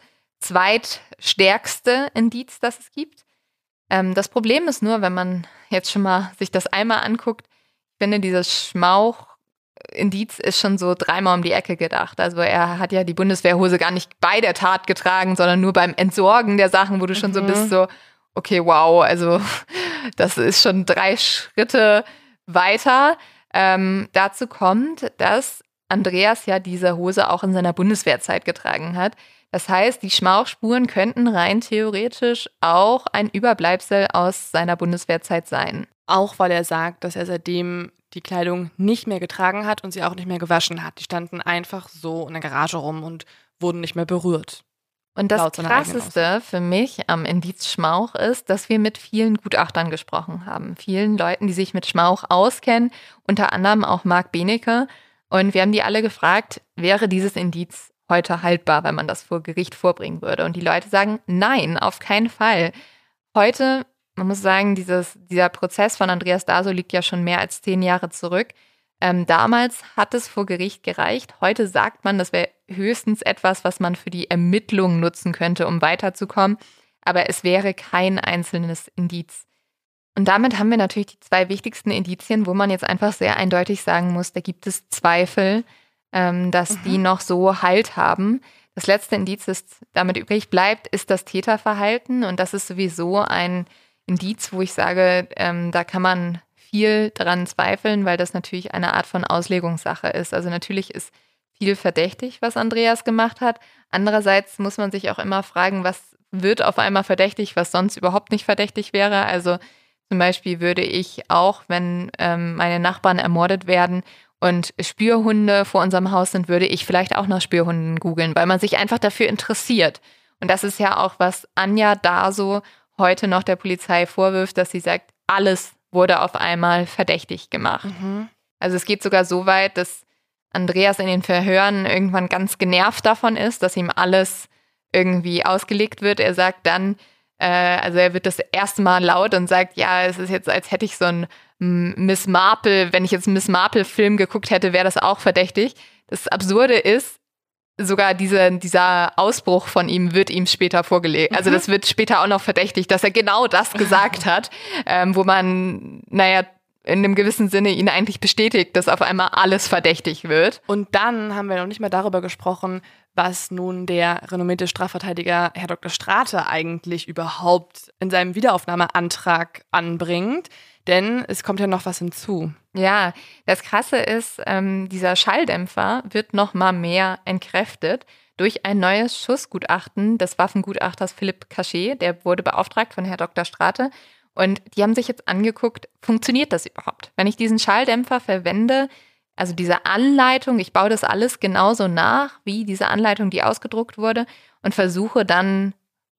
A: zweitstärkste Indiz, das es gibt. Ähm, das Problem ist nur, wenn man jetzt schon mal sich das einmal anguckt, ich finde, dieses Schmauch-Indiz ist schon so dreimal um die Ecke gedacht. Also er hat ja die Bundeswehrhose gar nicht bei der Tat getragen, sondern nur beim Entsorgen der Sachen, wo du schon mhm. so bist, so, okay, wow, also das ist schon drei Schritte weiter. Ähm, dazu kommt, dass Andreas ja diese Hose auch in seiner Bundeswehrzeit getragen hat. Das heißt, die Schmauchspuren könnten rein theoretisch auch ein Überbleibsel aus seiner Bundeswehrzeit sein.
B: Auch weil er sagt, dass er seitdem die Kleidung nicht mehr getragen hat und sie auch nicht mehr gewaschen hat. Die standen einfach so in der Garage rum und wurden nicht mehr berührt.
A: Und das Krasseste für mich am Indiz Schmauch ist, dass wir mit vielen Gutachtern gesprochen haben. Vielen Leuten, die sich mit Schmauch auskennen, unter anderem auch Marc Benecke. Und wir haben die alle gefragt, wäre dieses Indiz heute haltbar, wenn man das vor Gericht vorbringen würde? Und die Leute sagen, nein, auf keinen Fall. Heute, man muss sagen, dieses, dieser Prozess von Andreas Daso liegt ja schon mehr als zehn Jahre zurück. Ähm, damals hat es vor Gericht gereicht. Heute sagt man, das wäre höchstens etwas, was man für die Ermittlungen nutzen könnte, um weiterzukommen. Aber es wäre kein einzelnes Indiz. Und damit haben wir natürlich die zwei wichtigsten Indizien, wo man jetzt einfach sehr eindeutig sagen muss, da gibt es Zweifel, ähm, dass mhm. die noch so Halt haben. Das letzte Indiz, das damit übrig bleibt, ist das Täterverhalten. Und das ist sowieso ein Indiz, wo ich sage, ähm, da kann man viel dran zweifeln, weil das natürlich eine Art von Auslegungssache ist. Also natürlich ist viel verdächtig, was Andreas gemacht hat. Andererseits muss man sich auch immer fragen, was wird auf einmal verdächtig, was sonst überhaupt nicht verdächtig wäre. Also zum Beispiel würde ich auch, wenn ähm, meine Nachbarn ermordet werden und Spürhunde vor unserem Haus sind, würde ich vielleicht auch nach Spürhunden googeln, weil man sich einfach dafür interessiert. Und das ist ja auch, was Anja Daso heute noch der Polizei vorwirft, dass sie sagt, alles wurde auf einmal verdächtig gemacht. Mhm. Also es geht sogar so weit, dass Andreas in den Verhören irgendwann ganz genervt davon ist, dass ihm alles irgendwie ausgelegt wird. Er sagt dann, Also er wird das erste Mal laut und sagt, ja, es ist jetzt, als hätte ich so einen Miss Marple, wenn ich jetzt einen Miss Marple-Film geguckt hätte, wäre das auch verdächtig. Das Absurde ist, sogar diese, dieser Ausbruch von ihm wird ihm später vorgelegt. Mhm. Also das wird später auch noch verdächtig, dass er genau das gesagt hat, ähm, wo man, naja, in einem gewissen Sinne ihn eigentlich bestätigt, dass auf einmal alles verdächtig wird.
B: Und dann haben wir noch nicht mal darüber gesprochen, was nun der renommierte Strafverteidiger Herr Doktor Strate eigentlich überhaupt in seinem Wiederaufnahmeantrag anbringt. Denn es kommt ja noch was hinzu.
A: Ja, das Krasse ist, ähm, dieser Schalldämpfer wird noch mal mehr entkräftet durch ein neues Schussgutachten des Waffengutachters Philipp Cachet. Der wurde beauftragt von Herrn Doktor Strate. Und die haben sich jetzt angeguckt, funktioniert das überhaupt? Wenn ich diesen Schalldämpfer verwende, also diese Anleitung, ich baue das alles genauso nach, wie diese Anleitung, die ausgedruckt wurde, und versuche dann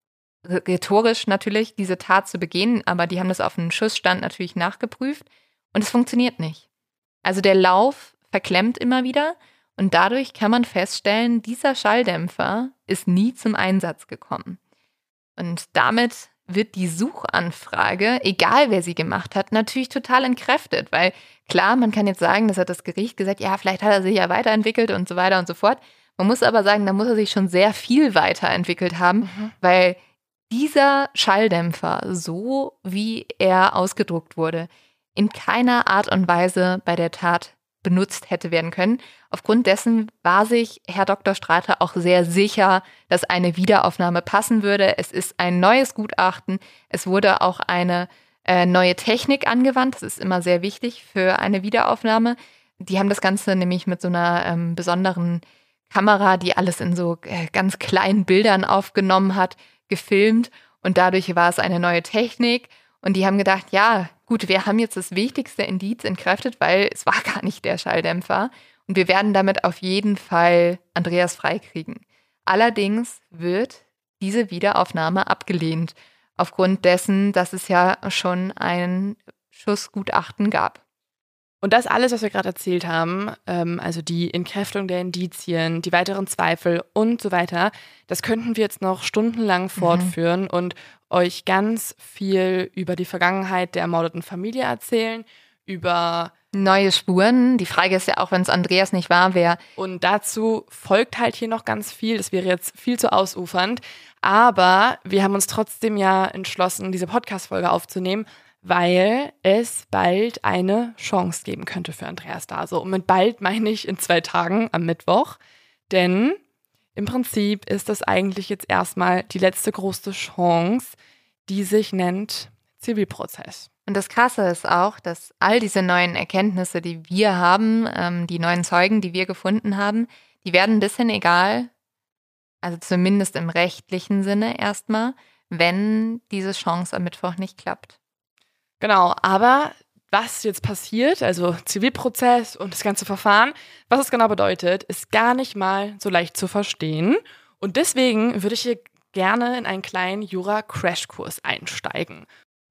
A: rhetorisch natürlich diese Tat zu begehen, aber die haben das auf einen Schussstand natürlich nachgeprüft und es funktioniert nicht. Also der Lauf verklemmt immer wieder und dadurch kann man feststellen, dieser Schalldämpfer ist nie zum Einsatz gekommen. Und damit wird die Suchanfrage, egal wer sie gemacht hat, natürlich total entkräftet, weil klar, man kann jetzt sagen, das hat das Gericht gesagt, ja, vielleicht hat er sich ja weiterentwickelt und so weiter und so fort. Man muss aber sagen, da muss er sich schon sehr viel weiterentwickelt haben, mhm. weil dieser Schalldämpfer, so wie er ausgedruckt wurde, in keiner Art und Weise bei der Tat benutzt hätte werden können. Aufgrund dessen war sich Herr Doktor Strate auch sehr sicher, dass eine Wiederaufnahme passen würde. Es ist ein neues Gutachten. Es wurde auch eine äh, neue Technik angewandt. Das ist immer sehr wichtig für eine Wiederaufnahme. Die haben das Ganze nämlich mit so einer ähm, besonderen Kamera, die alles in so äh, ganz kleinen Bildern aufgenommen hat, gefilmt und dadurch war es eine neue Technik und die haben gedacht, ja gut, wir haben jetzt das wichtigste Indiz entkräftet, weil es war gar nicht der Schalldämpfer und wir werden damit auf jeden Fall Andreas freikriegen. Allerdings wird diese Wiederaufnahme abgelehnt, aufgrund dessen, dass es ja schon ein Schussgutachten gab.
B: Und das alles, was wir gerade erzählt haben, ähm, also die Entkräftung der Indizien, die weiteren Zweifel und so weiter, das könnten wir jetzt noch stundenlang fortführen mhm. und euch ganz viel über die Vergangenheit der ermordeten Familie erzählen, über
A: neue Spuren. Die Frage ist ja auch, wenn es Andreas nicht war, wer.
B: Und dazu folgt halt hier noch ganz viel. Das wäre jetzt viel zu ausufernd. Aber wir haben uns trotzdem ja entschlossen, diese Podcast-Folge aufzunehmen, weil es bald eine Chance geben könnte für Andreas Daso. Und mit bald meine ich in zwei Tagen am Mittwoch. Denn im Prinzip ist das eigentlich jetzt erstmal die letzte große Chance, die sich nennt Zivilprozess.
A: Und das Krasse ist auch, dass all diese neuen Erkenntnisse, die wir haben, ähm, die neuen Zeugen, die wir gefunden haben, die werden ein bisschen egal, also zumindest im rechtlichen Sinne erstmal, wenn diese Chance am Mittwoch nicht klappt.
B: Genau, aber was jetzt passiert, also Zivilprozess und das ganze Verfahren, was es genau bedeutet, ist gar nicht mal so leicht zu verstehen. Und deswegen würde ich hier gerne in einen kleinen Jura-Crashkurs einsteigen.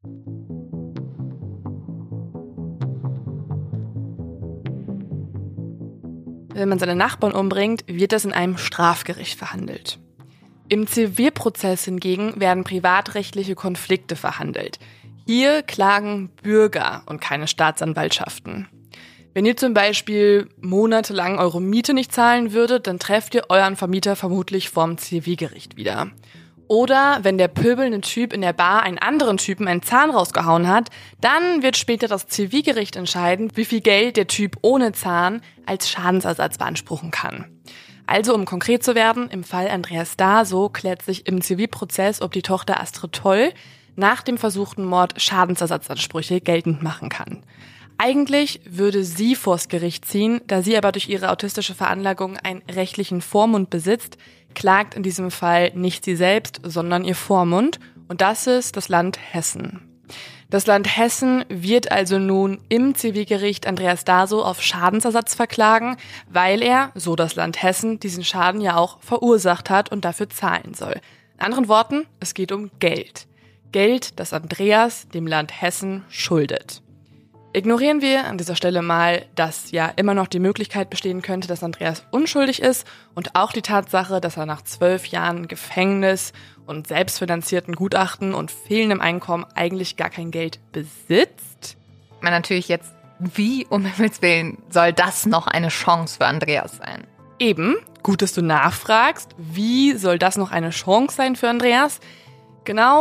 B: Wenn man seine Nachbarn umbringt, wird das in einem Strafgericht verhandelt. Im Zivilprozess hingegen werden privatrechtliche Konflikte verhandelt. Hier klagen Bürger und keine Staatsanwaltschaften. Wenn ihr zum Beispiel monatelang eure Miete nicht zahlen würdet, dann trefft ihr euren Vermieter vermutlich vorm Zivilgericht wieder. Oder wenn der pöbelnde Typ in der Bar einen anderen Typen einen Zahn rausgehauen hat, dann wird später das Zivilgericht entscheiden, wie viel Geld der Typ ohne Zahn als Schadensersatz beanspruchen kann. Also, um konkret zu werden, im Fall Andreas Daso klärt sich im Zivilprozess, ob die Tochter Astrid Toll nach dem versuchten Mord Schadensersatzansprüche geltend machen kann. Eigentlich würde sie vors Gericht ziehen, da sie aber durch ihre autistische Veranlagung einen rechtlichen Vormund besitzt, klagt in diesem Fall nicht sie selbst, sondern ihr Vormund, und das ist das Land Hessen. Das Land Hessen wird also nun im Zivilgericht Andreas Daso auf Schadensersatz verklagen, weil er, so das Land Hessen, diesen Schaden ja auch verursacht hat und dafür zahlen soll. In anderen Worten, es geht um Geld. Geld, das Andreas dem Land Hessen schuldet. Ignorieren wir an dieser Stelle mal, dass ja immer noch die Möglichkeit bestehen könnte, dass Andreas unschuldig ist und auch die Tatsache, dass er nach zwölf Jahren Gefängnis und selbstfinanzierten Gutachten und fehlendem Einkommen eigentlich gar kein Geld besitzt.
A: Man natürlich jetzt, wie um Himmels Willen soll das noch eine Chance für Andreas sein?
B: Eben, gut, dass du nachfragst, wie soll das noch eine Chance sein für Andreas? Genau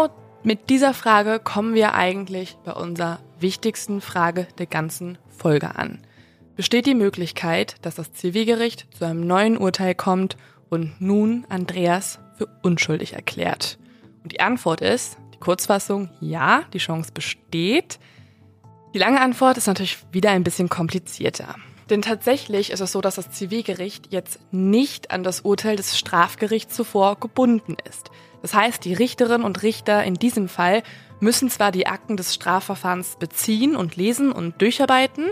B: mit dieser Frage kommen wir eigentlich bei unserer wichtigsten Frage der ganzen Folge an. Besteht die Möglichkeit, dass das Zivilgericht zu einem neuen Urteil kommt und nun Andreas für unschuldig erklärt? Und die Antwort ist, die Kurzfassung, ja, die Chance besteht. Die lange Antwort ist natürlich wieder ein bisschen komplizierter. Denn tatsächlich ist es so, dass das Zivilgericht jetzt nicht an das Urteil des Strafgerichts zuvor gebunden ist. Das heißt, die Richterinnen und Richter in diesem Fall müssen zwar die Akten des Strafverfahrens beziehen und lesen und durcharbeiten,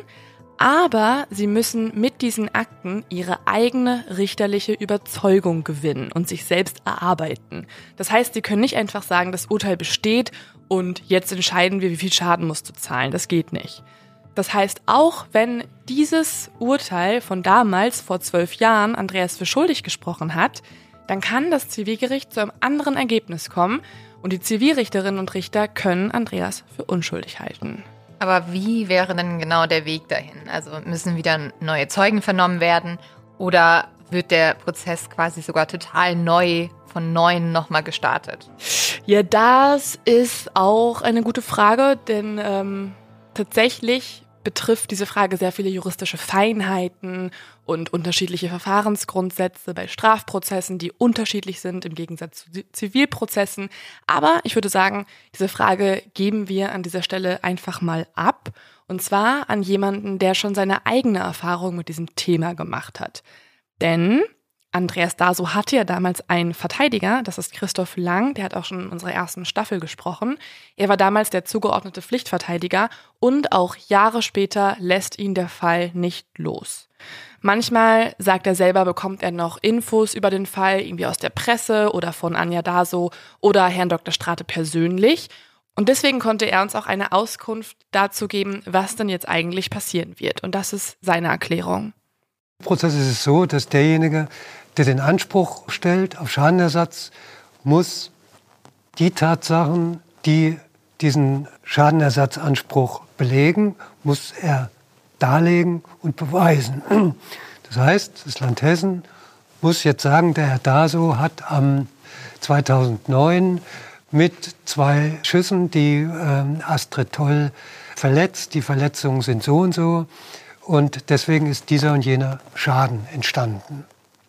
B: aber sie müssen mit diesen Akten ihre eigene richterliche Überzeugung gewinnen und sich selbst erarbeiten. Das heißt, sie können nicht einfach sagen, das Urteil besteht und jetzt entscheiden wir, wie viel Schaden musst du zahlen. Das geht nicht. Das heißt, auch wenn dieses Urteil von damals, vor zwölf Jahren, Andreas für schuldig gesprochen hat, dann kann das Zivilgericht zu einem anderen Ergebnis kommen und die Zivilrichterinnen und Richter können Andreas für unschuldig halten.
A: Aber wie wäre denn genau der Weg dahin? Also müssen wieder neue Zeugen vernommen werden oder wird der Prozess quasi sogar total neu von Neuem nochmal gestartet?
B: Ja, das ist auch eine gute Frage, denn ähm, tatsächlich betrifft diese Frage sehr viele juristische Feinheiten und unterschiedliche Verfahrensgrundsätze bei Strafprozessen, die unterschiedlich sind im Gegensatz zu Zivilprozessen. Aber ich würde sagen, diese Frage geben wir an dieser Stelle einfach mal ab. Und zwar an jemanden, der schon seine eigene Erfahrung mit diesem Thema gemacht hat. Denn Andreas Daso hatte ja damals einen Verteidiger, das ist Christoph Lang, der hat auch schon in unserer ersten Staffel gesprochen. Er war damals der zugeordnete Pflichtverteidiger und auch Jahre später lässt ihn der Fall nicht los. Manchmal, sagt er selber, bekommt er noch Infos über den Fall, irgendwie aus der Presse oder von Anja Daso oder Herrn Doktor Strate persönlich. Und deswegen konnte er uns auch eine Auskunft dazu geben, was denn jetzt eigentlich passieren wird. Und das ist seine Erklärung.
D: Im Prozess ist es so, dass derjenige, der den Anspruch stellt auf Schadenersatz, muss die Tatsachen, die diesen Schadenersatzanspruch belegen, muss er darlegen und beweisen. Das heißt, das Land Hessen muss jetzt sagen, der Herr Daso hat am zweitausendneun mit zwei Schüssen die äh, Astrid Toll verletzt. Die Verletzungen sind so und so. Und deswegen ist dieser und jener Schaden entstanden.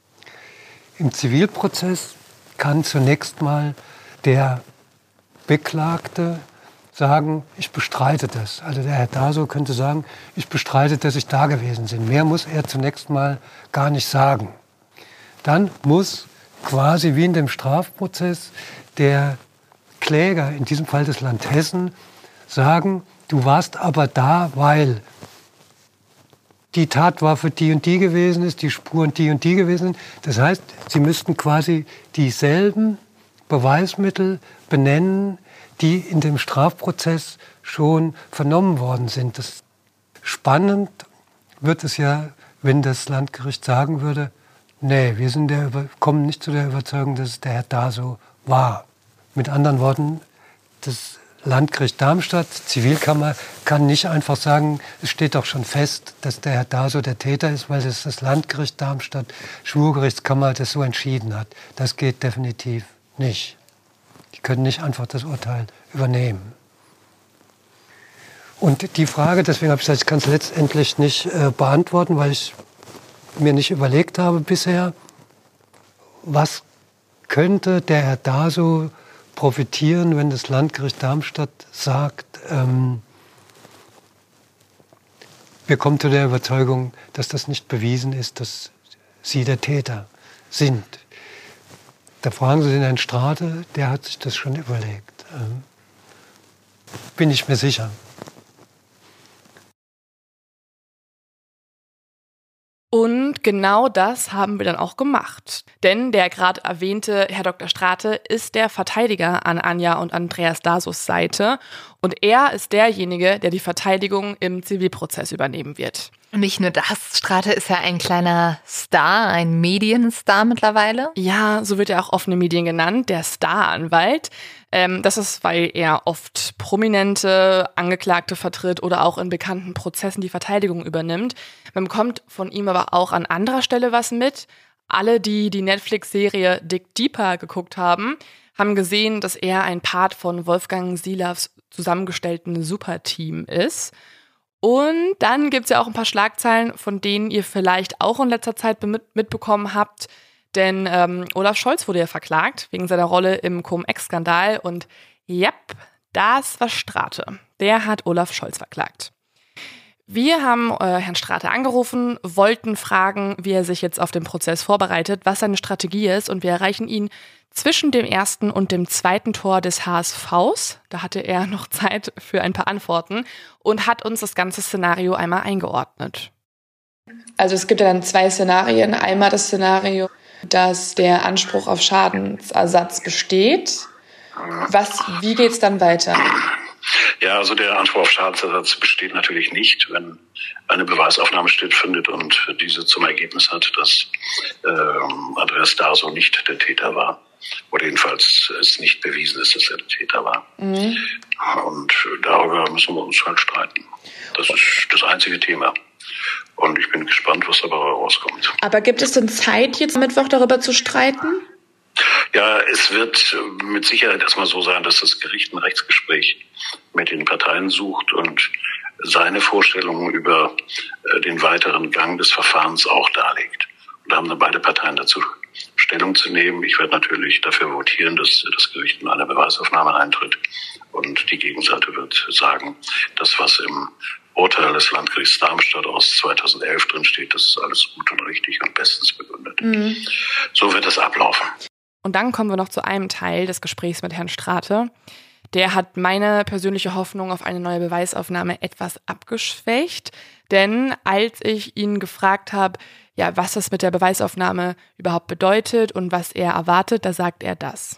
D: Im Zivilprozess kann zunächst mal der Beklagte sagen, ich bestreite das. Also der Herr Daso könnte sagen, ich bestreite, dass ich da gewesen bin. Mehr muss er zunächst mal gar nicht sagen. Dann muss quasi wie in dem Strafprozess der Kläger, in diesem Fall das Land Hessen, sagen, du warst aber da, weil die Tatwaffe die und die gewesen ist, die Spuren die und die gewesen sind. Das heißt, sie müssten quasi dieselben Beweismittel benennen, die in dem Strafprozess schon vernommen worden sind. Das spannend wird es ja, wenn das Landgericht sagen würde, nee, wir sind der, kommen nicht zu der Überzeugung, dass es der Herr Daso war. Mit anderen Worten, das Landgericht Darmstadt, Zivilkammer, kann nicht einfach sagen, es steht doch schon fest, dass der Herr Daso der Täter ist, weil das das Landgericht Darmstadt, Schwurgerichtskammer, das so entschieden hat. Das geht definitiv nicht. Die können nicht einfach das Urteil übernehmen. Und die Frage, deswegen habe ich gesagt, ich kann es letztendlich nicht äh, beantworten, weil ich mir nicht überlegt habe bisher, was könnte der Herr Daso profitieren, wenn das Landgericht Darmstadt sagt, ähm, wir kommen zu der Überzeugung, dass das nicht bewiesen ist, dass Sie der Täter sind. Da fragen Sie den Herrn Strate, der hat sich das schon überlegt. Ähm, bin ich mir sicher.
B: Und genau das haben wir dann auch gemacht. Denn der gerade erwähnte Herr Doktor Strate ist der Verteidiger an Anja und Andreas Dasos Seite. Und er ist derjenige, der die Verteidigung im Zivilprozess übernehmen wird.
A: Und nicht nur das, Strate ist ja ein kleiner Star, ein Medienstar mittlerweile.
B: Ja, so wird er auch offene Medien genannt, der Staranwalt. Ähm, das ist, weil er oft prominente Angeklagte vertritt oder auch in bekannten Prozessen die Verteidigung übernimmt. Man bekommt von ihm aber auch an anderer Stelle was mit. Alle, die die Netflix-Serie Dig Deeper geguckt haben, haben gesehen, dass er ein Part von Wolfgang Silavs zusammengestellten Superteam ist. Und dann gibt es ja auch ein paar Schlagzeilen, von denen ihr vielleicht auch in letzter Zeit mit- mitbekommen habt. Denn ähm, Olaf Scholz wurde ja verklagt wegen seiner Rolle im Cum-Ex-Skandal. Und ja, das war Strate. Der hat Olaf Scholz verklagt. Wir haben äh, Herrn Strate angerufen, wollten fragen, wie er sich jetzt auf den Prozess vorbereitet, was seine Strategie ist. Und wir erreichen ihn zwischen dem ersten und dem zweiten Tor des H S Vs. Da hatte er noch Zeit für ein paar Antworten und hat uns das ganze Szenario einmal eingeordnet.
E: Also es gibt ja dann zwei Szenarien. Einmal das Szenario, dass der Anspruch auf Schadensersatz besteht. Was, wie geht's dann weiter?
F: Ja, also der Anspruch auf Schadensersatz besteht natürlich nicht, wenn eine Beweisaufnahme stattfindet und diese zum Ergebnis hat, dass äh, Andreas Daso nicht der Täter war. Oder jedenfalls es nicht bewiesen ist, dass er der Täter war. Mhm. Und darüber müssen wir uns halt streiten. Das ist das einzige Thema. Und ich bin gespannt, was dabei rauskommt.
E: Aber gibt es denn Zeit, jetzt am Mittwoch darüber zu streiten?
F: Ja, es wird mit Sicherheit erstmal so sein, dass das Gericht ein Rechtsgespräch mit den Parteien sucht und seine Vorstellungen über den weiteren Gang des Verfahrens auch darlegt. Und da haben dann beide Parteien dazu Stellung zu nehmen. Ich werde natürlich dafür votieren, dass das Gericht in eine Beweisaufnahme eintritt. Und die Gegenseite wird sagen, das, was im Urteil des Landgerichts Darmstadt aus zweitausendelf drinsteht, das ist alles gut und richtig und bestens begründet. Mhm. So wird es ablaufen.
B: Und dann kommen wir noch zu einem Teil des Gesprächs mit Herrn Strate. Der hat meine persönliche Hoffnung auf eine neue Beweisaufnahme etwas abgeschwächt. Denn als ich ihn gefragt habe, ja, was das mit der Beweisaufnahme überhaupt bedeutet und was er erwartet, da sagt er das.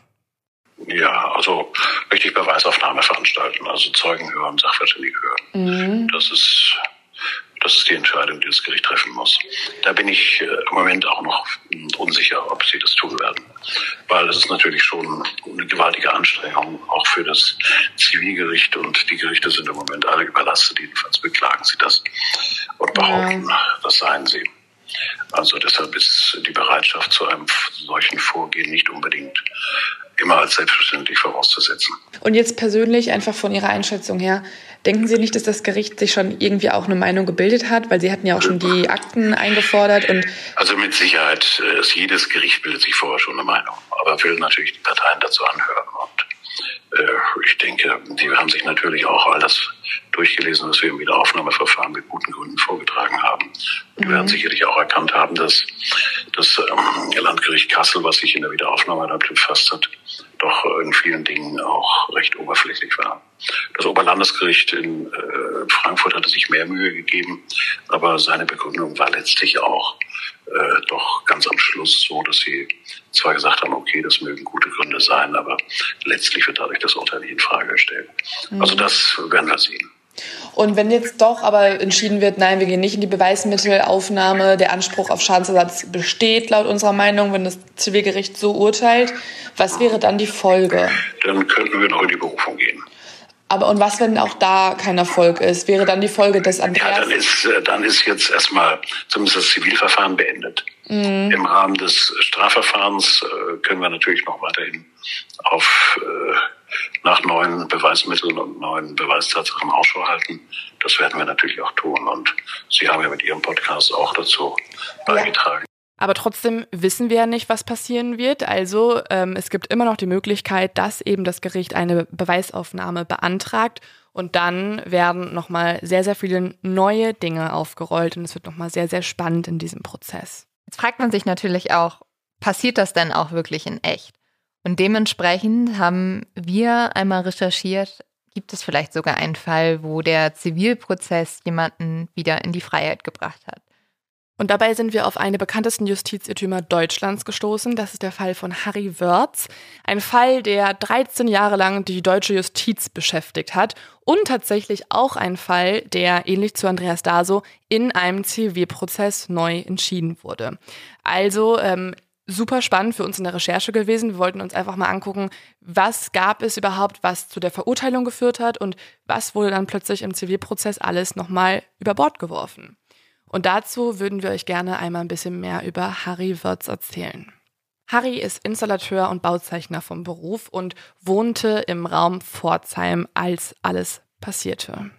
F: Ja, also richtig Beweisaufnahme veranstalten, also Zeugen hören, Sachverständige hören. Mhm. Das ist... Das ist die Entscheidung, die das Gericht treffen muss. Da bin ich äh, im Moment auch noch unsicher, ob sie das tun werden. Weil es ist natürlich schon eine gewaltige Anstrengung, auch für das Zivilgericht. Und die Gerichte sind im Moment alle überlastet. Jedenfalls beklagen sie das und behaupten, ja, das seien sie. Also deshalb ist die Bereitschaft zu einem solchen Vorgehen nicht unbedingt immer als selbstverständlich vorauszusetzen.
E: Und jetzt persönlich, einfach von Ihrer Einschätzung her, denken Sie nicht, dass das Gericht sich schon irgendwie auch eine Meinung gebildet hat? Weil Sie hatten ja auch schon die Akten eingefordert. Und
F: also mit Sicherheit, ist jedes Gericht bildet sich vorher schon eine Meinung, aber will natürlich die Parteien dazu anhören. Und äh, ich denke, die haben sich natürlich auch all das durchgelesen, was wir im Wiederaufnahmeverfahren mit guten Gründen vorgetragen haben. Und die mhm. werden sicherlich auch erkannt haben, dass das ähm, Landgericht Kassel, was sich in der Wiederaufnahme damit befasst hat, doch in vielen Dingen auch recht oberflächlich war. Das Oberlandesgericht in äh, Frankfurt hatte sich mehr Mühe gegeben, aber seine Begründung war letztlich auch äh, doch ganz am Schluss so, dass sie zwar gesagt haben, okay, das mögen gute Gründe sein, aber letztlich wird dadurch das Urteil nicht in Frage gestellt. Mhm. Also das werden wir sehen.
E: Und wenn jetzt doch aber entschieden wird, nein, wir gehen nicht in die Beweismittelaufnahme, der Anspruch auf Schadensersatz besteht laut unserer Meinung, wenn das Zivilgericht so urteilt, was wäre dann die Folge?
F: Dann könnten wir noch in die Berufung gehen.
E: Aber und was, wenn auch da kein Erfolg ist? Wäre dann die Folge des Andreas?
F: Ja, dann ist, dann ist jetzt erstmal zumindest das Zivilverfahren beendet. Mhm. Im Rahmen des Strafverfahrens äh, können wir natürlich noch weiterhin auf äh, nach neuen Beweismitteln und neuen Beweistatsachen Ausschau halten. Das werden wir natürlich auch tun. Und Sie haben ja mit Ihrem Podcast auch dazu beigetragen. Ja.
B: Aber trotzdem wissen wir ja nicht, was passieren wird. Also ähm, es gibt immer noch die Möglichkeit, dass eben das Gericht eine Beweisaufnahme beantragt. Und dann werden nochmal sehr, sehr viele neue Dinge aufgerollt. Und es wird nochmal sehr, sehr spannend in diesem Prozess.
A: Jetzt fragt man sich natürlich auch, passiert das denn auch wirklich in echt? Und dementsprechend haben wir einmal recherchiert, gibt es vielleicht sogar einen Fall, wo der Zivilprozess jemanden wieder in die Freiheit gebracht hat.
B: Und dabei sind wir auf einen der bekanntesten Justizirrtümer Deutschlands gestoßen. Das ist der Fall von Harry Wörz. Ein Fall, der dreizehn Jahre lang die deutsche Justiz beschäftigt hat. Und tatsächlich auch ein Fall, der ähnlich zu Andreas Daso in einem Zivilprozess neu entschieden wurde. Also ähm, super spannend für uns in der Recherche gewesen. Wir wollten uns einfach mal angucken, was gab es überhaupt, was zu der Verurteilung geführt hat und was wurde dann plötzlich im Zivilprozess alles nochmal über Bord geworfen. Und dazu würden wir euch gerne einmal ein bisschen mehr über Harry Wörz erzählen. Harry ist Installateur und Bauzeichner vom Beruf und wohnte im Raum Pforzheim, als alles passierte.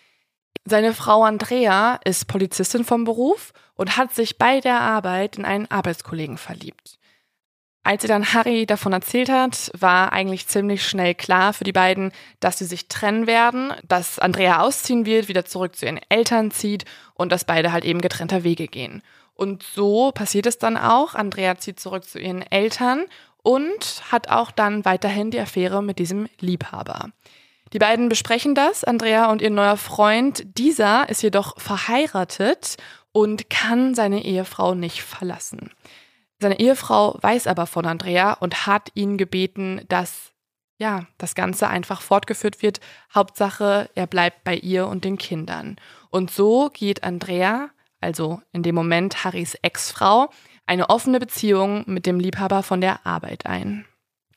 B: Seine Frau Andrea ist Polizistin vom Beruf und hat sich bei der Arbeit in einen Arbeitskollegen verliebt. Als sie dann Harry davon erzählt hat, war eigentlich ziemlich schnell klar für die beiden, dass sie sich trennen werden, dass Andrea ausziehen wird, wieder zurück zu ihren Eltern zieht und dass beide halt eben getrennter Wege gehen. Und so passiert es dann auch. Andrea zieht zurück zu ihren Eltern und hat auch dann weiterhin die Affäre mit diesem Liebhaber. Die beiden besprechen das, Andrea und ihr neuer Freund. Dieser ist jedoch verheiratet und kann seine Ehefrau nicht verlassen. Seine Ehefrau weiß aber von Andrea und hat ihn gebeten, dass ja, das Ganze einfach fortgeführt wird. Hauptsache, er bleibt bei ihr und den Kindern. Und so geht Andrea, also in dem Moment Harrys Ex-Frau, eine offene Beziehung mit dem Liebhaber von der Arbeit ein.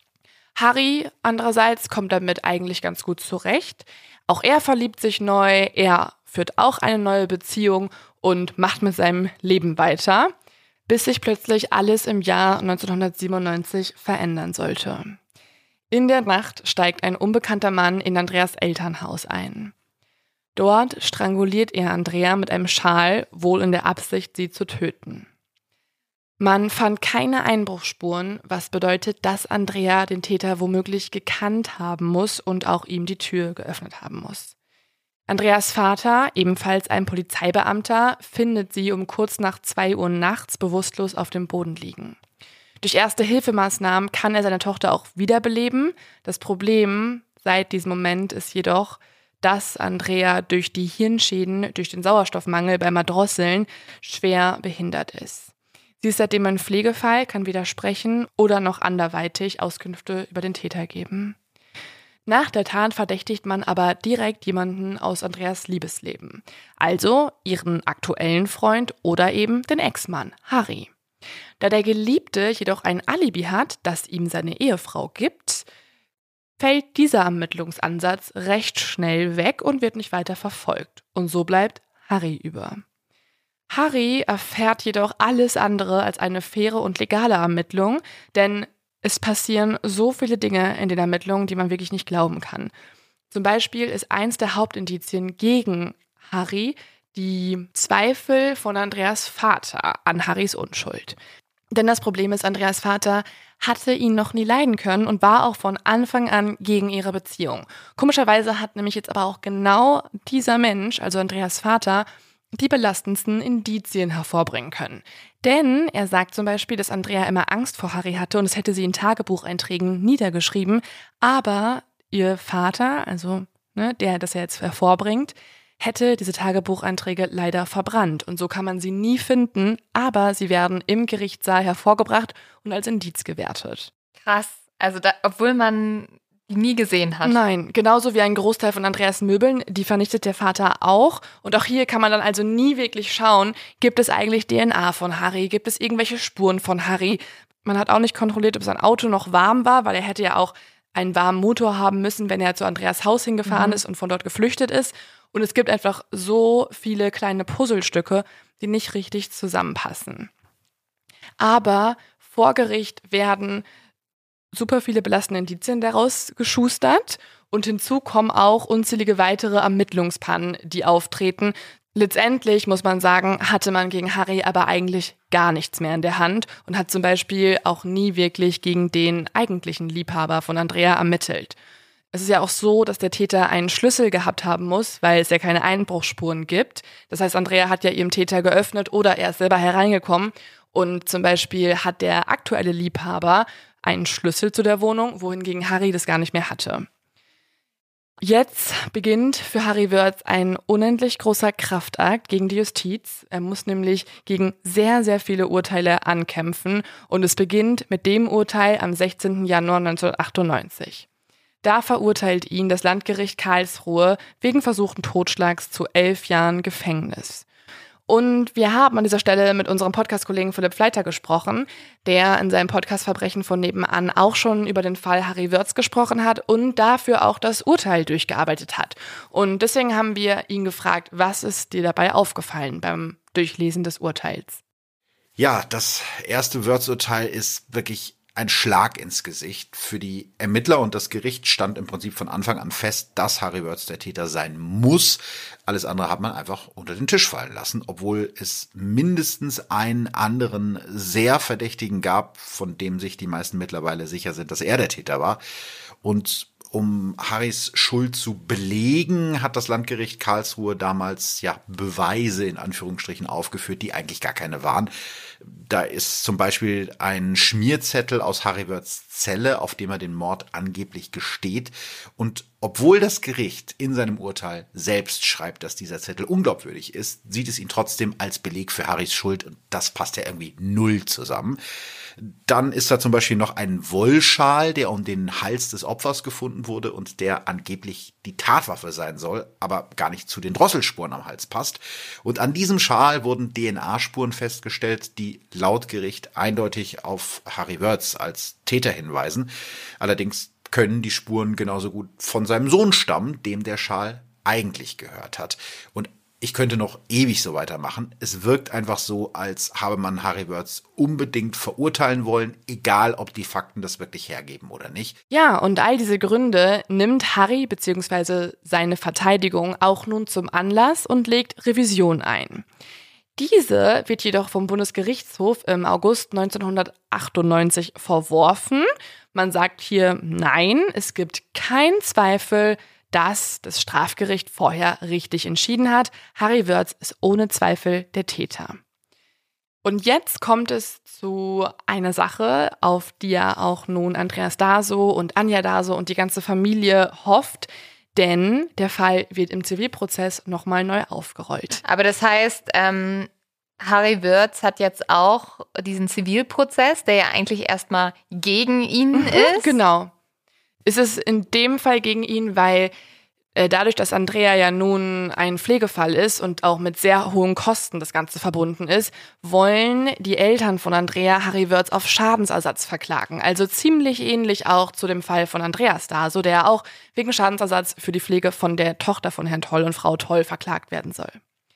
B: Harry andererseits kommt damit eigentlich ganz gut zurecht. Auch er verliebt sich neu, er führt auch eine neue Beziehung und macht mit seinem Leben weiter, bis sich plötzlich alles im Jahr neunzehnhundertsiebenundneunzig verändern sollte. In der Nacht steigt ein unbekannter Mann in Andreas Elternhaus ein. Dort stranguliert er Andrea mit einem Schal, wohl in der Absicht, sie zu töten. Man fand keine Einbruchsspuren, was bedeutet, dass Andrea den Täter womöglich gekannt haben muss und auch ihm die Tür geöffnet haben muss. Andreas Vater, ebenfalls ein Polizeibeamter, findet sie um kurz nach zwei Uhr nachts bewusstlos auf dem Boden liegen. Durch Erste-Hilfemaßnahmen kann er seine Tochter auch wiederbeleben. Das Problem seit diesem Moment ist jedoch, dass Andrea durch die Hirnschäden, durch den Sauerstoffmangel beim Erdrosseln schwer behindert ist. Sie ist seitdem ein Pflegefall, kann weder sprechen oder noch anderweitig Auskünfte über den Täter geben. Nach der Tat verdächtigt man aber direkt jemanden aus Andreas Liebesleben, also ihren aktuellen Freund oder eben den Ex-Mann, Harry. Da der Geliebte jedoch ein Alibi hat, das ihm seine Ehefrau gibt, fällt dieser Ermittlungsansatz recht schnell weg und wird nicht weiter verfolgt. Und so bleibt Harry über. Harry erfährt jedoch alles andere als eine faire und legale Ermittlung, denn es passieren so viele Dinge in den Ermittlungen, die man wirklich nicht glauben kann. Zum Beispiel ist eins der Hauptindizien gegen Harry die Zweifel von Andreas Vater an Harrys Unschuld. Denn das Problem ist, Andreas Vater hatte ihn noch nie leiden können und war auch von Anfang an gegen ihre Beziehung. Komischerweise hat nämlich jetzt aber auch genau dieser Mensch, also Andreas Vater, die belastendsten Indizien hervorbringen können. Denn er sagt zum Beispiel, dass Andrea immer Angst vor Harry hatte und es hätte sie in Tagebucheinträgen niedergeschrieben, aber ihr Vater, also ne, der das er jetzt hervorbringt, hätte diese Tagebucheinträge leider verbrannt. Und so kann man sie nie finden, aber sie werden im Gerichtssaal hervorgebracht und als Indiz gewertet.
A: Krass. Also da, obwohl man die nie gesehen hat.
B: Nein, genauso wie ein Großteil von Andreas Möbeln, die vernichtet der Vater auch. Und auch hier kann man dann also nie wirklich schauen, gibt es eigentlich D N A von Harry, gibt es irgendwelche Spuren von Harry. Man hat auch nicht kontrolliert, ob sein Auto noch warm war, weil er hätte ja auch einen warmen Motor haben müssen, wenn er zu Andreas Haus hingefahren mhm. ist und von dort geflüchtet ist. Und es gibt einfach so viele kleine Puzzlestücke, die nicht richtig zusammenpassen. Aber vor Gericht werden super viele belastende Indizien daraus geschustert und hinzu kommen auch unzählige weitere Ermittlungspannen, die auftreten. Letztendlich, muss man sagen, hatte man gegen Harry aber eigentlich gar nichts mehr in der Hand und hat zum Beispiel auch nie wirklich gegen den eigentlichen Liebhaber von Andrea ermittelt. Es ist ja auch so, dass der Täter einen Schlüssel gehabt haben muss, weil es ja keine Einbruchsspuren gibt. Das heißt, Andrea hat ja ihrem Täter geöffnet oder er ist selber hereingekommen. Und zum Beispiel hat der aktuelle Liebhaber einen Schlüssel zu der Wohnung, wohingegen Harry das gar nicht mehr hatte. Jetzt beginnt für Harry Wörth ein unendlich großer Kraftakt gegen die Justiz. Er muss nämlich gegen sehr, sehr viele Urteile ankämpfen. Und es beginnt mit dem Urteil am sechzehnten Januar neunzehnhundertachtundneunzig. Da verurteilt ihn das Landgericht Karlsruhe wegen versuchten Totschlags zu elf Jahren Gefängnis. Und wir haben an dieser Stelle mit unserem Podcast-Kollegen Philipp Fleiter gesprochen, der in seinem Podcast Verbrechen von nebenan auch schon über den Fall Harry Wörth gesprochen hat und dafür auch das Urteil durchgearbeitet hat. Und deswegen haben wir ihn gefragt, was ist dir dabei aufgefallen beim Durchlesen des Urteils?
G: Ja, das erste Wörths-Urteil ist wirklich ein Schlag ins Gesicht. Für die Ermittler und das Gericht stand im Prinzip von Anfang an fest, dass Harry Wörths der Täter sein muss. Alles andere hat man einfach unter den Tisch fallen lassen, obwohl es mindestens einen anderen sehr Verdächtigen gab, von dem sich die meisten mittlerweile sicher sind, dass er der Täter war. Und um Harrys Schuld zu belegen, hat das Landgericht Karlsruhe damals ja Beweise in Anführungsstrichen aufgeführt, die eigentlich gar keine waren. Da ist zum Beispiel ein Schmierzettel aus Harry Wörths Zelle, auf dem er den Mord angeblich gesteht. Und obwohl das Gericht in seinem Urteil selbst schreibt, dass dieser Zettel unglaubwürdig ist, sieht es ihn trotzdem als Beleg für Harrys Schuld. Und das passt ja irgendwie null zusammen. Dann ist da zum Beispiel noch ein Wollschal, der um den Hals des Opfers gefunden wurde und der angeblich die Tatwaffe sein soll, aber gar nicht zu den Drosselspuren am Hals passt. Und an diesem Schal wurden D N A-Spuren festgestellt, die laut Gericht eindeutig auf Harry Wörths als Täter hinweisen. Allerdings können die Spuren genauso gut von seinem Sohn stammen, dem der Schal eigentlich gehört hat. Und ich könnte noch ewig so weitermachen. Es wirkt einfach so, als habe man Harry Wörths unbedingt verurteilen wollen, egal ob die Fakten das wirklich hergeben oder nicht.
B: Ja, und all diese Gründe nimmt Harry bzw. seine Verteidigung auch nun zum Anlass und legt Revision ein. Diese wird jedoch vom Bundesgerichtshof im August neunzehnhundertachtundneunzig verworfen. Man sagt hier, nein, es gibt keinen Zweifel, dass das Strafgericht vorher richtig entschieden hat. Harry Wörths ist ohne Zweifel der Täter. Und jetzt kommt es zu einer Sache, auf die ja auch nun Andreas Daso und Anja Daso und die ganze Familie hofft, denn der Fall wird im Zivilprozess nochmal neu aufgerollt.
A: Aber das heißt, ähm, Harry Wörths hat jetzt auch diesen Zivilprozess, der ja eigentlich erstmal gegen ihn
B: Mhm,
A: ist.
B: genau. Ist es in dem Fall gegen ihn, weil äh, dadurch, dass Andrea ja nun ein Pflegefall ist und auch mit sehr hohen Kosten das Ganze verbunden ist, wollen die Eltern von Andrea Harry Wörths auf Schadensersatz verklagen. Also ziemlich ähnlich auch zu dem Fall von Andreas Daso, der auch wegen Schadensersatz für die Pflege von der Tochter von Herrn Toll und Frau Toll verklagt werden soll.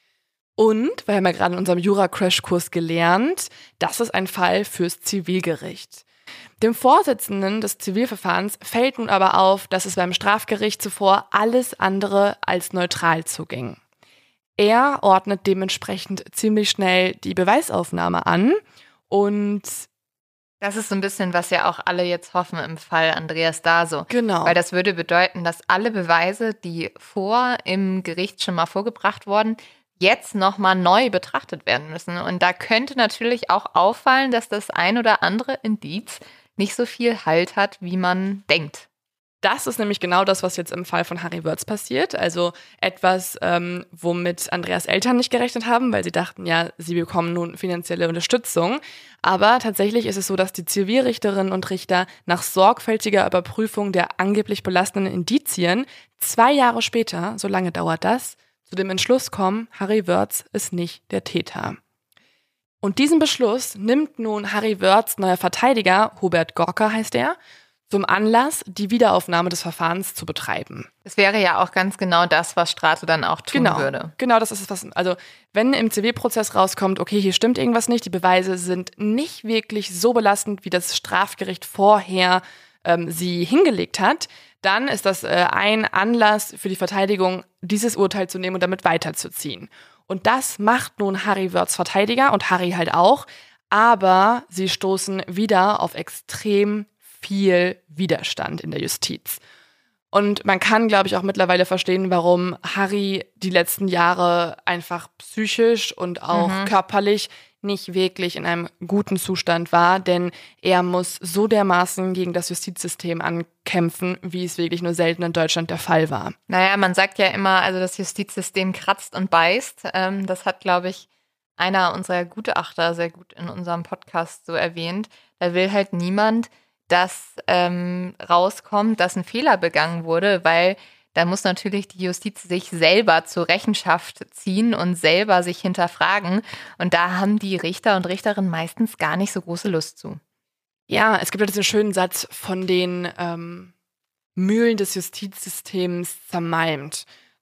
B: Und, wir haben ja gerade in unserem Jura-Crashkurs gelernt, das ist ein Fall fürs Zivilgericht. Dem Vorsitzenden des Zivilverfahrens fällt nun aber auf, dass es beim Strafgericht zuvor alles andere als neutral zuging. Er ordnet dementsprechend ziemlich schnell die Beweisaufnahme an und
A: Das ist so ein bisschen, was ja auch alle jetzt hoffen im Fall Andreas Daso.
B: genau.
A: Weil das würde bedeuten, dass alle Beweise, die vor im Gericht schon mal vorgebracht wurden, jetzt nochmal neu betrachtet werden müssen. Und da könnte natürlich auch auffallen, dass das ein oder andere Indiz nicht so viel Halt hat, wie man denkt.
B: Das ist nämlich genau das, was jetzt im Fall von Harry Wörths passiert. Also etwas, ähm, womit Andreas Eltern nicht gerechnet haben, weil sie dachten, ja, sie bekommen nun finanzielle Unterstützung. Aber tatsächlich ist es so, dass die Zivilrichterinnen und Richter nach sorgfältiger Überprüfung der angeblich belastenden Indizien zwei Jahre später, so lange dauert das, zu dem Entschluss kommen, Harry Wörths ist nicht der Täter. Und diesen Beschluss nimmt nun Harry Wörths neuer Verteidiger, Hubert Gorka heißt er, zum Anlass, die Wiederaufnahme des Verfahrens zu betreiben.
A: Das wäre ja auch ganz genau das, was Strato dann auch tun
B: Genau,
A: würde.
B: genau, das ist es, was, also wenn im Zivilprozess rauskommt, okay, hier stimmt irgendwas nicht, die Beweise sind nicht wirklich so belastend, wie das Strafgericht vorher ähm, sie hingelegt hat, dann ist das äh, ein Anlass für die Verteidigung, dieses Urteil zu nehmen und damit weiterzuziehen. Und das macht nun Harry Wörths Verteidiger und Harry halt auch, aber sie stoßen wieder auf extrem viel Widerstand in der Justiz. Und man kann, glaube ich, auch mittlerweile verstehen, warum Harry die letzten Jahre einfach psychisch und auch
A: Mhm.
B: körperlich nicht wirklich in einem guten Zustand war, denn er muss so dermaßen gegen das Justizsystem ankämpfen, wie es wirklich nur selten in Deutschland der Fall war.
A: Naja, man sagt ja immer, also das Justizsystem kratzt und beißt. Ähm, das hat, glaube ich, einer unserer Gutachter sehr gut in unserem Podcast so erwähnt. Da will halt niemand, dass ähm, rauskommt, dass ein Fehler begangen wurde, weil da muss natürlich die Justiz sich selber zur Rechenschaft ziehen und selber sich hinterfragen. Und da haben die Richter und Richterinnen meistens gar nicht so große Lust zu.
B: Ja, es gibt ja diesen schönen Satz von den ähm, Mühlen des Justizsystems zermalmt.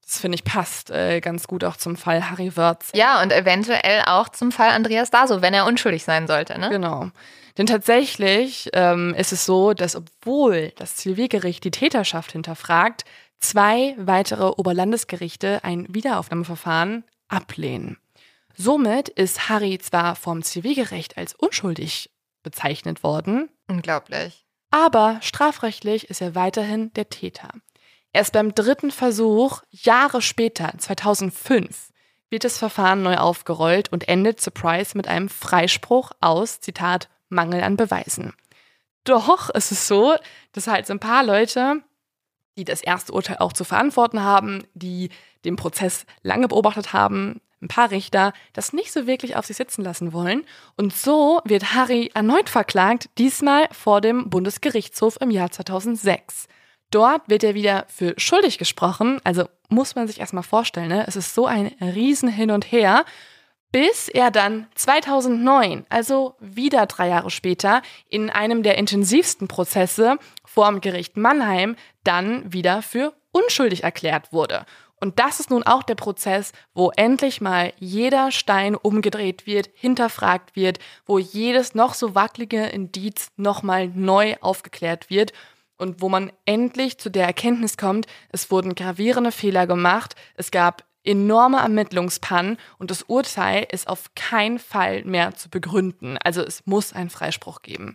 B: Das finde ich passt äh, ganz gut auch zum Fall Harry Wörth.
A: Ja, und eventuell auch zum Fall Andreas Daso, wenn er unschuldig sein sollte, ne?
B: Genau. Denn tatsächlich ähm, ist es so, dass obwohl das Zivilgericht die Täterschaft hinterfragt, zwei weitere Oberlandesgerichte ein Wiederaufnahmeverfahren ablehnen. Somit ist Harry zwar vom Zivilgericht als unschuldig bezeichnet worden,
A: Unglaublich.
B: aber strafrechtlich ist er weiterhin der Täter. Erst beim dritten Versuch, Jahre später, zweitausendfünf, wird das Verfahren neu aufgerollt und endet, surprise, mit einem Freispruch aus, Zitat, Mangel an Beweisen. Doch es ist so, dass halt so ein paar Leute, die das erste Urteil auch zu verantworten haben, die den Prozess lange beobachtet haben, ein paar Richter, das nicht so wirklich auf sich sitzen lassen wollen. Und so wird Harry erneut verklagt, diesmal vor dem Bundesgerichtshof im Jahr zweitausendsechs. Dort wird er wieder für schuldig gesprochen, also muss man sich erstmal vorstellen, ne? Es ist so ein riesen Hin und Her, bis er dann zweitausendneun, also wieder drei Jahre später, in einem der intensivsten Prozesse vor dem Gericht Mannheim dann wieder für unschuldig erklärt wurde. Und das ist nun auch der Prozess, wo endlich mal jeder Stein umgedreht wird, hinterfragt wird, wo jedes noch so wackelige Indiz nochmal neu aufgeklärt wird und wo man endlich zu der Erkenntnis kommt, es wurden gravierende Fehler gemacht, es gab enorme Ermittlungspannen und das Urteil ist auf keinen Fall mehr zu begründen. Also es muss einen Freispruch geben.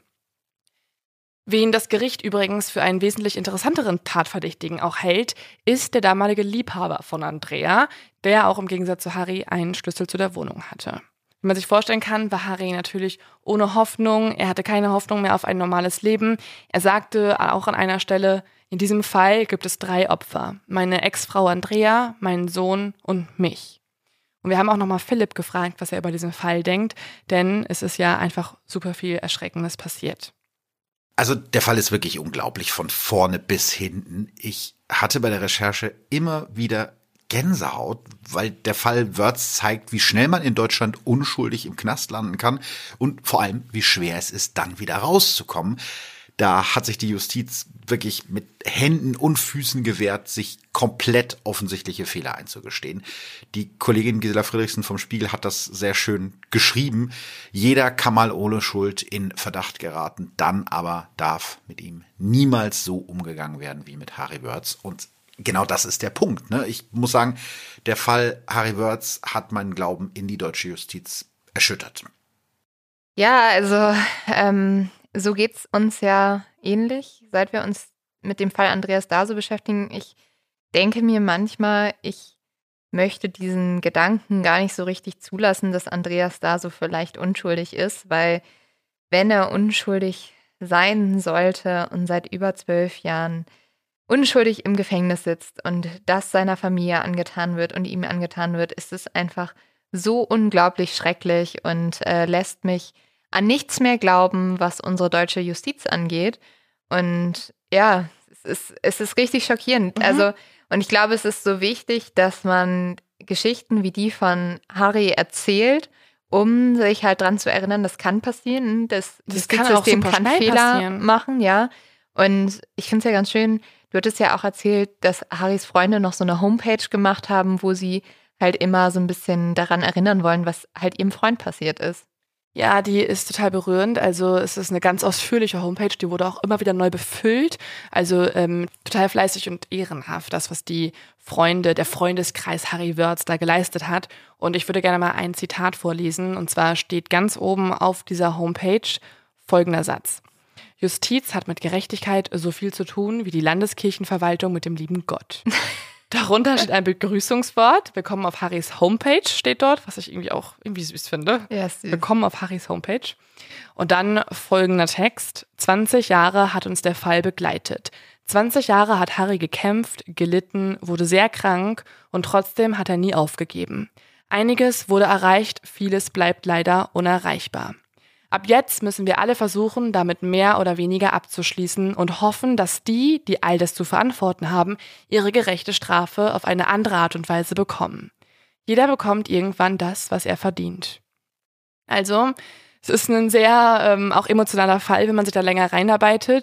B: Wen das Gericht übrigens für einen wesentlich interessanteren Tatverdächtigen auch hält, ist der damalige Liebhaber von Andrea, der auch im Gegensatz zu Harry einen Schlüssel zu der Wohnung hatte. Wie man sich vorstellen kann, war Harry natürlich ohne Hoffnung. Er hatte keine Hoffnung mehr auf ein normales Leben. Er sagte auch an einer Stelle, in diesem Fall gibt es drei Opfer. Meine Ex-Frau Andrea, meinen Sohn und mich. Und wir haben auch nochmal Philipp gefragt, was er über diesen Fall denkt, denn es ist ja einfach super viel Erschreckendes passiert.
G: Also der Fall ist wirklich unglaublich von vorne bis hinten. Ich hatte bei der Recherche immer wieder Gänsehaut, weil der Fall Wörth zeigt, wie schnell man in Deutschland unschuldig im Knast landen kann und vor allem, wie schwer es ist, dann wieder rauszukommen. Da hat sich die Justiz wirklich mit Händen und Füßen gewehrt, sich komplett offensichtliche Fehler einzugestehen. Die Kollegin Gisela Friedrichsen vom Spiegel hat das sehr schön geschrieben. Jeder kann mal ohne Schuld in Verdacht geraten, dann aber darf mit ihm niemals so umgegangen werden wie mit Harry Wörth. Und genau das ist der Punkt, ne? Ich muss sagen, der Fall Harry Wörth hat meinen Glauben in die deutsche Justiz erschüttert.
A: Ja, also ähm, so geht's uns ja ähnlich, seit wir uns mit dem Fall Andreas Daso beschäftigen. Ich denke mir manchmal, ich möchte diesen Gedanken gar nicht so richtig zulassen, dass Andreas Daso vielleicht unschuldig ist, weil wenn er unschuldig sein sollte und seit über zwölf Jahren unschuldig im Gefängnis sitzt und das seiner Familie angetan wird und ihm angetan wird, ist es einfach so unglaublich schrecklich und äh, lässt mich an nichts mehr glauben, was unsere deutsche Justiz angeht. Und ja, es ist, es ist richtig schockierend. Mhm. Also, und ich glaube, es ist so wichtig, dass man Geschichten wie die von Harry erzählt, um sich halt dran zu erinnern, das kann passieren. Das,
B: das
A: das
B: kann auch
A: System
B: super
A: kann
B: schnell
A: Fehler
B: passieren.
A: machen, ja. Und ich finde es ja ganz schön, du hattest ja auch erzählt, dass Harrys Freunde noch so eine Homepage gemacht haben, wo sie halt immer so ein bisschen daran erinnern wollen, was halt ihrem Freund passiert ist.
B: Ja, die ist total berührend. Also es ist eine ganz ausführliche Homepage, die wurde auch immer wieder neu befüllt. Also ähm, total fleißig und ehrenhaft, das, was die Freunde, der Freundeskreis Harry Wörth da geleistet hat. Und ich würde gerne mal ein Zitat vorlesen. Und zwar steht ganz oben auf dieser Homepage folgender Satz. Justiz hat mit Gerechtigkeit so viel zu tun wie die Landeskirchenverwaltung mit dem lieben Gott. Darunter steht ein Begrüßungswort. Willkommen auf Harrys Homepage steht dort, was ich irgendwie auch irgendwie süß finde.
A: Ja, süß.
B: Willkommen auf Harrys Homepage. Und dann folgender Text. zwanzig Jahre hat uns der Fall begleitet. zwanzig Jahre hat Harry gekämpft, gelitten, wurde sehr krank und trotzdem hat er nie aufgegeben. Einiges wurde erreicht, vieles bleibt leider unerreichbar. Ab jetzt müssen wir alle versuchen, damit mehr oder weniger abzuschließen und hoffen, dass die, die all das zu verantworten haben, ihre gerechte Strafe auf eine andere Art und Weise bekommen. Jeder bekommt irgendwann das, was er verdient. Also, es ist ein sehr ähm, auch emotionaler Fall, wenn man sich da länger reinarbeitet.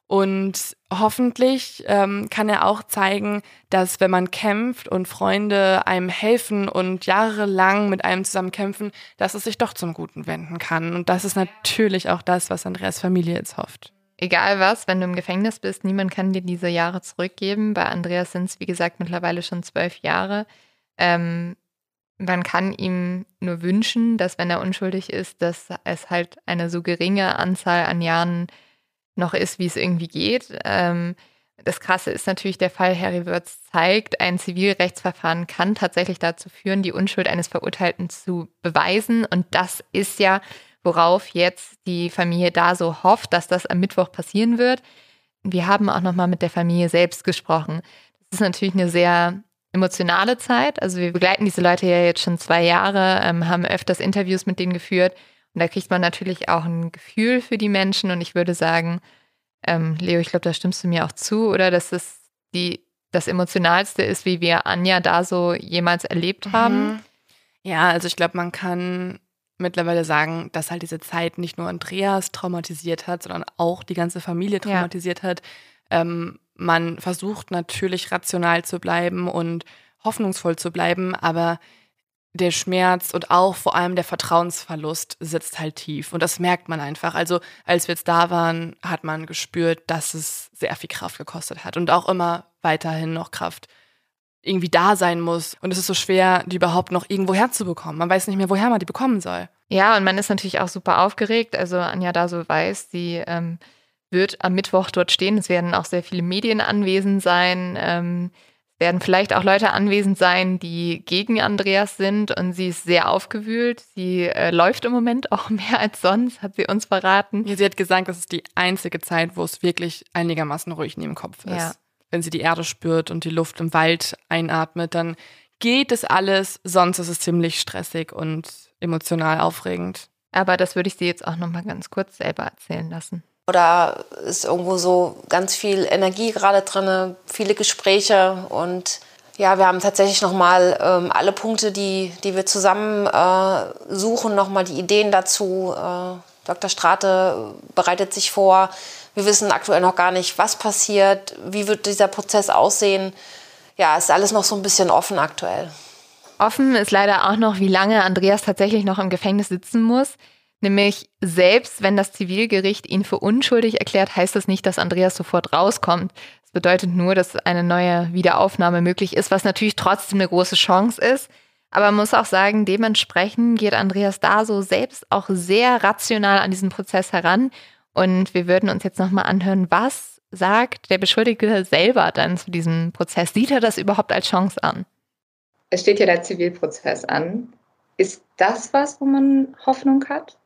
B: Und hoffentlich ähm, kann er auch zeigen, dass wenn man kämpft und Freunde einem helfen und jahrelang mit einem zusammen kämpfen, dass es sich doch zum Guten wenden kann. Und das ist natürlich auch das, was Andreas Familie jetzt hofft.
A: Egal was, wenn du im Gefängnis bist, niemand kann dir diese Jahre zurückgeben. Bei Andreas sind es, wie gesagt, mittlerweile schon zwölf Jahre. Ähm, man kann ihm nur wünschen, dass, wenn er unschuldig ist, dass es halt eine so geringe Anzahl an Jahren noch ist, wie es irgendwie geht. Ähm, das Krasse ist natürlich, der Fall Harry Wörth zeigt, ein Zivilrechtsverfahren kann tatsächlich dazu führen, die Unschuld eines Verurteilten zu beweisen. Und das ist ja, worauf jetzt die Familie da so hofft, dass das am Mittwoch passieren wird. Wir haben auch nochmal mit der Familie selbst gesprochen. Das ist natürlich eine sehr emotionale Zeit. Also wir begleiten diese Leute ja jetzt schon zwei Jahre, ähm, haben öfters Interviews mit denen geführt. Und da kriegt man natürlich auch ein Gefühl für die Menschen. Und ich würde sagen, ähm, Leo, ich glaube, da stimmst du mir auch zu, oder? Dass es die, das Emotionalste ist, wie wir Anja da so jemals erlebt haben.
B: Mhm. Ja, also ich glaube, man kann mittlerweile sagen, dass halt diese Zeit nicht nur Andreas traumatisiert hat, sondern auch die ganze Familie traumatisiert ja. hat. Ähm, man versucht natürlich rational zu bleiben und hoffnungsvoll zu bleiben, aber der Schmerz und auch vor allem der Vertrauensverlust sitzt halt tief. Und das merkt man einfach. Also als wir jetzt da waren, hat man gespürt, dass es sehr viel Kraft gekostet hat und auch immer weiterhin noch Kraft irgendwie da sein muss. Und es ist so schwer, die überhaupt noch irgendwo herzubekommen. Man weiß nicht mehr, woher man die bekommen soll.
A: Ja, und man ist natürlich auch super aufgeregt. Also Anja da so weiß, sie ähm, wird am Mittwoch dort stehen. Es werden auch sehr viele Medien anwesend sein. Ähm, es werden vielleicht auch Leute anwesend sein, die gegen Andreas sind. Und sie ist sehr aufgewühlt. Sie äh, läuft im Moment auch mehr als sonst, hat sie uns verraten.
B: Ja, sie hat gesagt, das ist die einzige Zeit, wo es wirklich einigermaßen ruhig neben dem Kopf ist.
A: Ja.
B: Wenn sie die Erde spürt und die Luft im Wald einatmet, dann geht es alles. Sonst ist es ziemlich stressig und emotional aufregend.
A: Aber das würde ich sie jetzt auch noch mal ganz kurz selber erzählen lassen.
H: Oder ist irgendwo so ganz viel Energie gerade drin, viele Gespräche. Und ja, wir haben tatsächlich nochmal ähm, alle Punkte, die, die wir zusammen äh, suchen, nochmal die Ideen dazu. Äh, Doktor Strate bereitet sich vor. Wir wissen aktuell noch gar nicht, was passiert, wie wird dieser Prozess aussehen. Ja, ist alles noch so ein bisschen offen aktuell.
A: Offen ist leider auch noch, wie lange Andreas tatsächlich noch im Gefängnis sitzen muss. Nämlich selbst wenn das Zivilgericht ihn für unschuldig erklärt, heißt das nicht, dass Andreas sofort rauskommt. Das bedeutet nur, dass eine neue Wiederaufnahme möglich ist, was natürlich trotzdem eine große Chance ist. Aber man muss auch sagen, dementsprechend geht Andreas da so selbst auch sehr rational an diesen Prozess heran. Und wir würden uns jetzt nochmal anhören, was sagt der Beschuldigte selber dann zu diesem Prozess? Sieht er das überhaupt als Chance an?
I: Es steht ja der Zivilprozess an. Ist das was, wo man Hoffnung hat?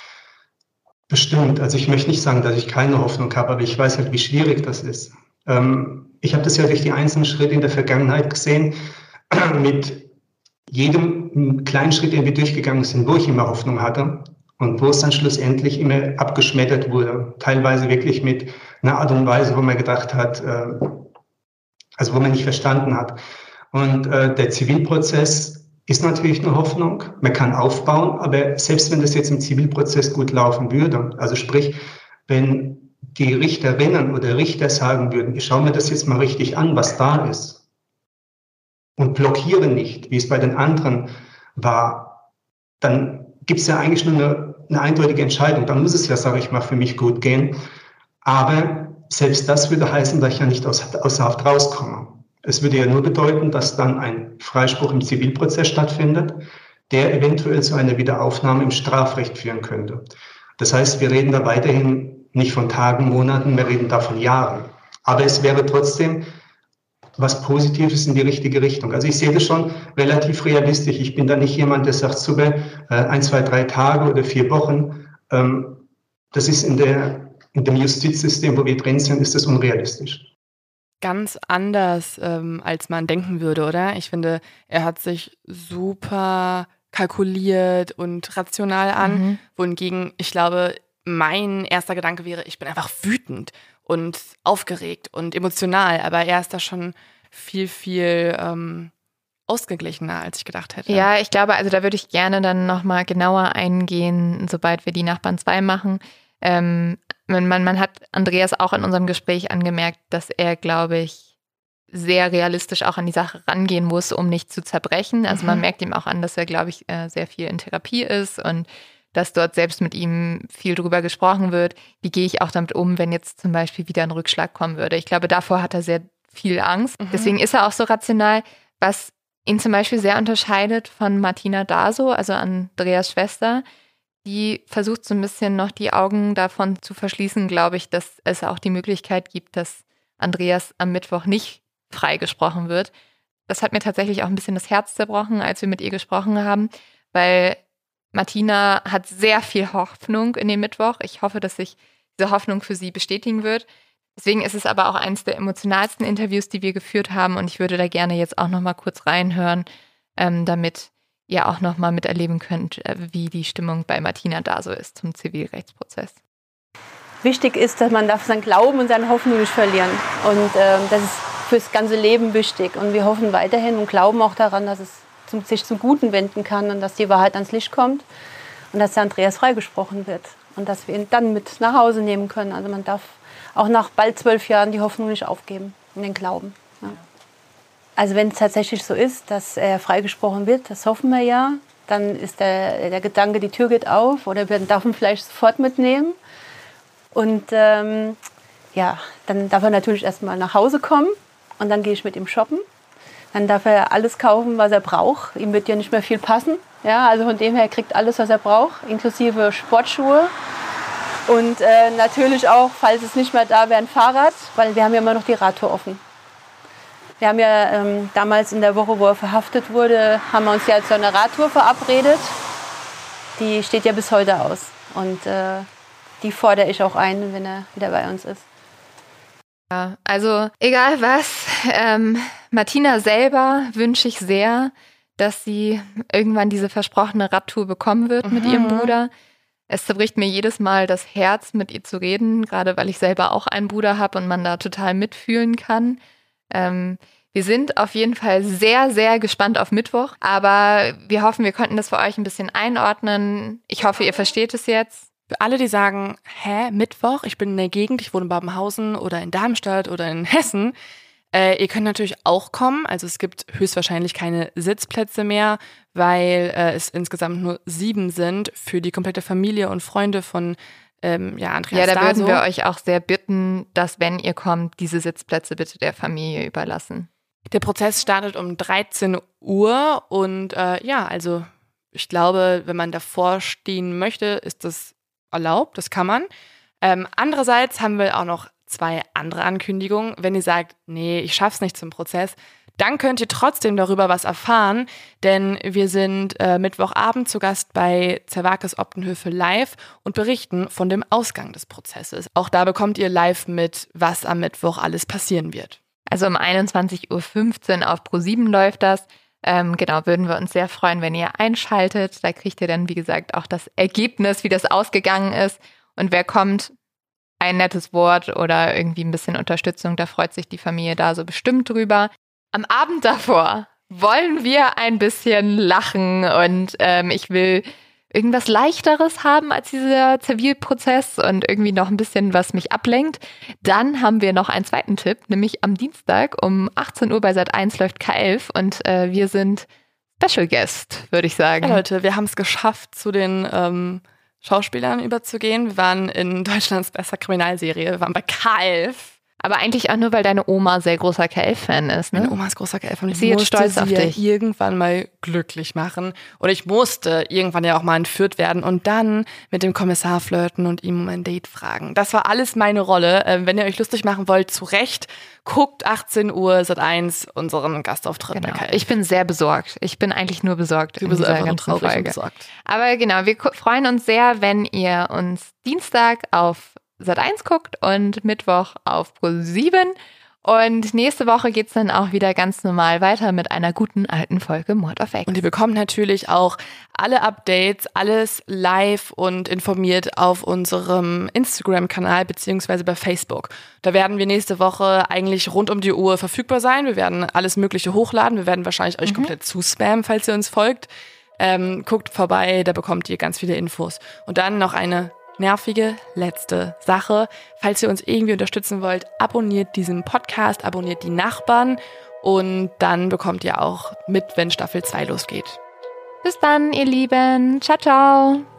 C: Bestimmt. Also ich möchte nicht sagen, dass ich keine Hoffnung habe, aber ich weiß halt, wie schwierig das ist. Ähm, ich habe das ja durch die einzelnen Schritte in der Vergangenheit gesehen, mit jedem kleinen Schritt, den wir durchgegangen sind, wo ich immer Hoffnung hatte und wo es dann schlussendlich immer abgeschmettert wurde. Teilweise wirklich mit einer Art und Weise, wo man gedacht hat, äh, also wo man nicht verstanden hat. Und äh, der Zivilprozess ist natürlich eine Hoffnung. Man kann aufbauen, aber selbst wenn das jetzt im Zivilprozess gut laufen würde, also sprich, wenn die Richterinnen oder Richter sagen würden, ich schaue mir das jetzt mal richtig an, was da ist, und blockiere nicht, wie es bei den anderen war, dann gibt es ja eigentlich nur eine, eine eindeutige Entscheidung. Dann muss es ja, sage ich mal, für mich gut gehen. Aber selbst das würde heißen, dass ich ja nicht aus, aus Haft rauskomme. Es würde ja nur bedeuten, dass dann ein Freispruch im Zivilprozess stattfindet, der eventuell zu einer Wiederaufnahme im Strafrecht führen könnte. Das heißt, wir reden da weiterhin nicht von Tagen, Monaten, wir reden da von Jahren. Aber es wäre trotzdem was Positives in die richtige Richtung. Also ich sehe das schon relativ realistisch. Ich bin da nicht jemand, der sagt, super, ein, zwei, drei Tage oder vier Wochen. Das ist in der, in dem Justizsystem, wo wir drin sind, ist das unrealistisch.
B: Ganz anders, ähm, als man denken würde, oder? Ich finde, er hat sich super kalkuliert und rational an, mhm. wohingegen, ich glaube, mein erster Gedanke wäre, ich bin einfach wütend und aufgeregt und emotional, aber er ist da schon viel, viel ähm, ausgeglichener, als ich gedacht hätte.
A: Ja, ich glaube, also da würde ich gerne dann nochmal genauer eingehen, sobald wir die Nachbarn zwei machen. Ähm, man, man, man hat Andreas auch in unserem Gespräch angemerkt, dass er, glaube ich, sehr realistisch auch an die Sache rangehen muss, um nicht zu zerbrechen. Also mhm. man merkt ihm auch an, dass er, glaube ich, sehr viel in Therapie ist und dass dort selbst mit ihm viel drüber gesprochen wird. Wie gehe ich auch damit um, wenn jetzt zum Beispiel wieder ein Rückschlag kommen würde? Ich glaube, davor hat er sehr viel Angst. Mhm. Deswegen ist er auch so rational, was ihn zum Beispiel sehr unterscheidet von Martina Daso, also Andreas Schwester. Die versucht so ein bisschen noch die Augen davon zu verschließen, glaube ich, dass es auch die Möglichkeit gibt, dass Andreas am Mittwoch nicht freigesprochen wird. Das hat mir tatsächlich auch ein bisschen das Herz zerbrochen, als wir mit ihr gesprochen haben, weil Martina hat sehr viel Hoffnung in den Mittwoch. Ich hoffe, dass sich diese Hoffnung für sie bestätigen wird. Deswegen ist es aber auch eines der emotionalsten Interviews, die wir geführt haben. Und ich würde da gerne jetzt auch noch mal kurz reinhören, ähm, damit ihr auch noch mal miterleben könnt, äh, wie die Stimmung bei Martina Daso ist zum Zivilrechtsprozess.
J: Wichtig ist, dass man darf seinen Glauben und seine Hoffnung nicht verlieren. Und ähm, das ist fürs ganze Leben wichtig. Und wir hoffen weiterhin und glauben auch daran, dass es zum, sich zum Guten wenden kann und dass die Wahrheit ans Licht kommt und dass der Andreas freigesprochen wird. Und dass wir ihn dann mit nach Hause nehmen können. Also man darf auch nach bald zwölf Jahren die Hoffnung nicht aufgeben und den Glauben. Ja. Also wenn es tatsächlich so ist, dass er freigesprochen wird, das hoffen wir ja, dann ist der, der Gedanke, die Tür geht auf oder wir darf ihn vielleicht sofort mitnehmen. Und ähm, ja, dann darf er natürlich erstmal nach Hause kommen und dann gehe ich mit ihm shoppen. Dann darf er alles kaufen, was er braucht. Ihm wird ja nicht mehr viel passen. Ja, also von dem her kriegt alles, was er braucht, inklusive Sportschuhe. Und äh, natürlich auch, falls es nicht mehr da wäre, ein Fahrrad, weil wir haben ja immer noch die Radtour offen. Wir haben ja ähm, damals in der Woche, wo er verhaftet wurde, haben wir uns ja zu einer Radtour verabredet. Die steht ja bis heute aus. Und äh, die fordere ich auch ein, wenn er wieder bei uns ist.
A: Ja, also egal was, ähm, Martina selber wünsche ich sehr, dass sie irgendwann diese versprochene Radtour bekommen wird mhm. mit ihrem Bruder. Es zerbricht mir jedes Mal das Herz, mit ihr zu reden, gerade weil ich selber auch einen Bruder habe und man da total mitfühlen kann. Ähm, wir sind auf jeden Fall sehr, sehr gespannt auf Mittwoch, aber wir hoffen, wir konnten das für euch ein bisschen einordnen. Ich hoffe, ihr versteht es jetzt.
B: Für alle, die sagen, hä, Mittwoch, ich bin in der Gegend, ich wohne in Babenhausen oder in Darmstadt oder in Hessen, äh, ihr könnt natürlich auch kommen. Also es gibt höchstwahrscheinlich keine Sitzplätze mehr, weil äh, es insgesamt nur sieben sind für die komplette Familie und Freunde von ähm, ja, Andreas
A: Ja, da
B: Daso.
A: würden wir euch auch sehr bitten, dass, wenn ihr kommt, diese Sitzplätze bitte der Familie überlassen.
B: Der Prozess startet um dreizehn Uhr und äh, ja, also ich glaube, wenn man davor stehen möchte, ist das erlaubt, das kann man. Ähm, andererseits haben wir auch noch zwei andere Ankündigungen. Wenn ihr sagt, nee, ich schaff's nicht zum Prozess, dann könnt ihr trotzdem darüber was erfahren, denn wir sind äh, Mittwochabend zu Gast bei Zervakis Optenhöfe live und berichten von dem Ausgang des Prozesses. Auch da bekommt ihr live mit, was am Mittwoch alles passieren wird.
A: Also um einundzwanzig Uhr fünfzehn auf ProSieben läuft das. Ähm, genau, würden wir uns sehr freuen, wenn ihr einschaltet. Da kriegt ihr dann, wie gesagt, auch das Ergebnis, wie das ausgegangen ist. Und wer kommt, ein nettes Wort oder irgendwie ein bisschen Unterstützung, da freut sich die Familie da so bestimmt drüber. Am Abend davor wollen wir ein bisschen lachen und ähm, ich will irgendwas Leichteres haben als dieser Zivilprozess und irgendwie noch ein bisschen, was mich ablenkt. Dann haben wir noch einen zweiten Tipp, nämlich am Dienstag um achtzehn Uhr bei Sat eins läuft K elf und äh, wir sind Special Guest, würde ich sagen.
B: Ja, Leute, wir haben es geschafft, zu den ähm, Schauspielern überzugehen. Wir waren in Deutschlands bester Kriminalserie, wir waren bei K elf.
A: Aber eigentlich auch nur, weil deine Oma sehr großer K elf-Fan ist, ne?
B: Meine Oma ist großer K elf-Fan. Ich
A: sie ist
B: musste
A: stolz auf
B: sie
A: dich.
B: Ja irgendwann mal glücklich machen. Und ich musste irgendwann ja auch mal entführt werden und dann mit dem Kommissar flirten und ihm um ein Date fragen. Das war alles meine Rolle. Ähm, wenn ihr euch lustig machen wollt, zu Recht, guckt achtzehn Uhr Sat eins unseren Gastauftritt
A: genau.
B: bei K elf.
A: Ich bin sehr besorgt. Ich bin eigentlich nur besorgt
B: du
A: in
B: bist
A: dieser
B: einfach
A: ganzen
B: nur traurig
A: Folge.
B: Und besorgt.
A: Aber genau, wir freuen uns sehr, wenn ihr uns Dienstag auf Sat eins guckt und Mittwoch auf ProSieben. Und nächste Woche geht's dann auch wieder ganz normal weiter mit einer guten alten Folge Mord of X.
B: Und ihr bekommt natürlich auch alle Updates, alles live und informiert auf unserem Instagram-Kanal beziehungsweise bei Facebook. Da werden wir nächste Woche eigentlich rund um die Uhr verfügbar sein. Wir werden alles Mögliche hochladen. Wir werden wahrscheinlich euch mhm. komplett zuspammen, falls ihr uns folgt. Ähm, guckt vorbei, da bekommt ihr ganz viele Infos. Und dann noch eine nervige letzte Sache. Falls ihr uns irgendwie unterstützen wollt, abonniert diesen Podcast, abonniert die Nachbarn und dann bekommt ihr auch mit, wenn Staffel zwei losgeht.
A: Bis dann, ihr Lieben. Ciao, ciao.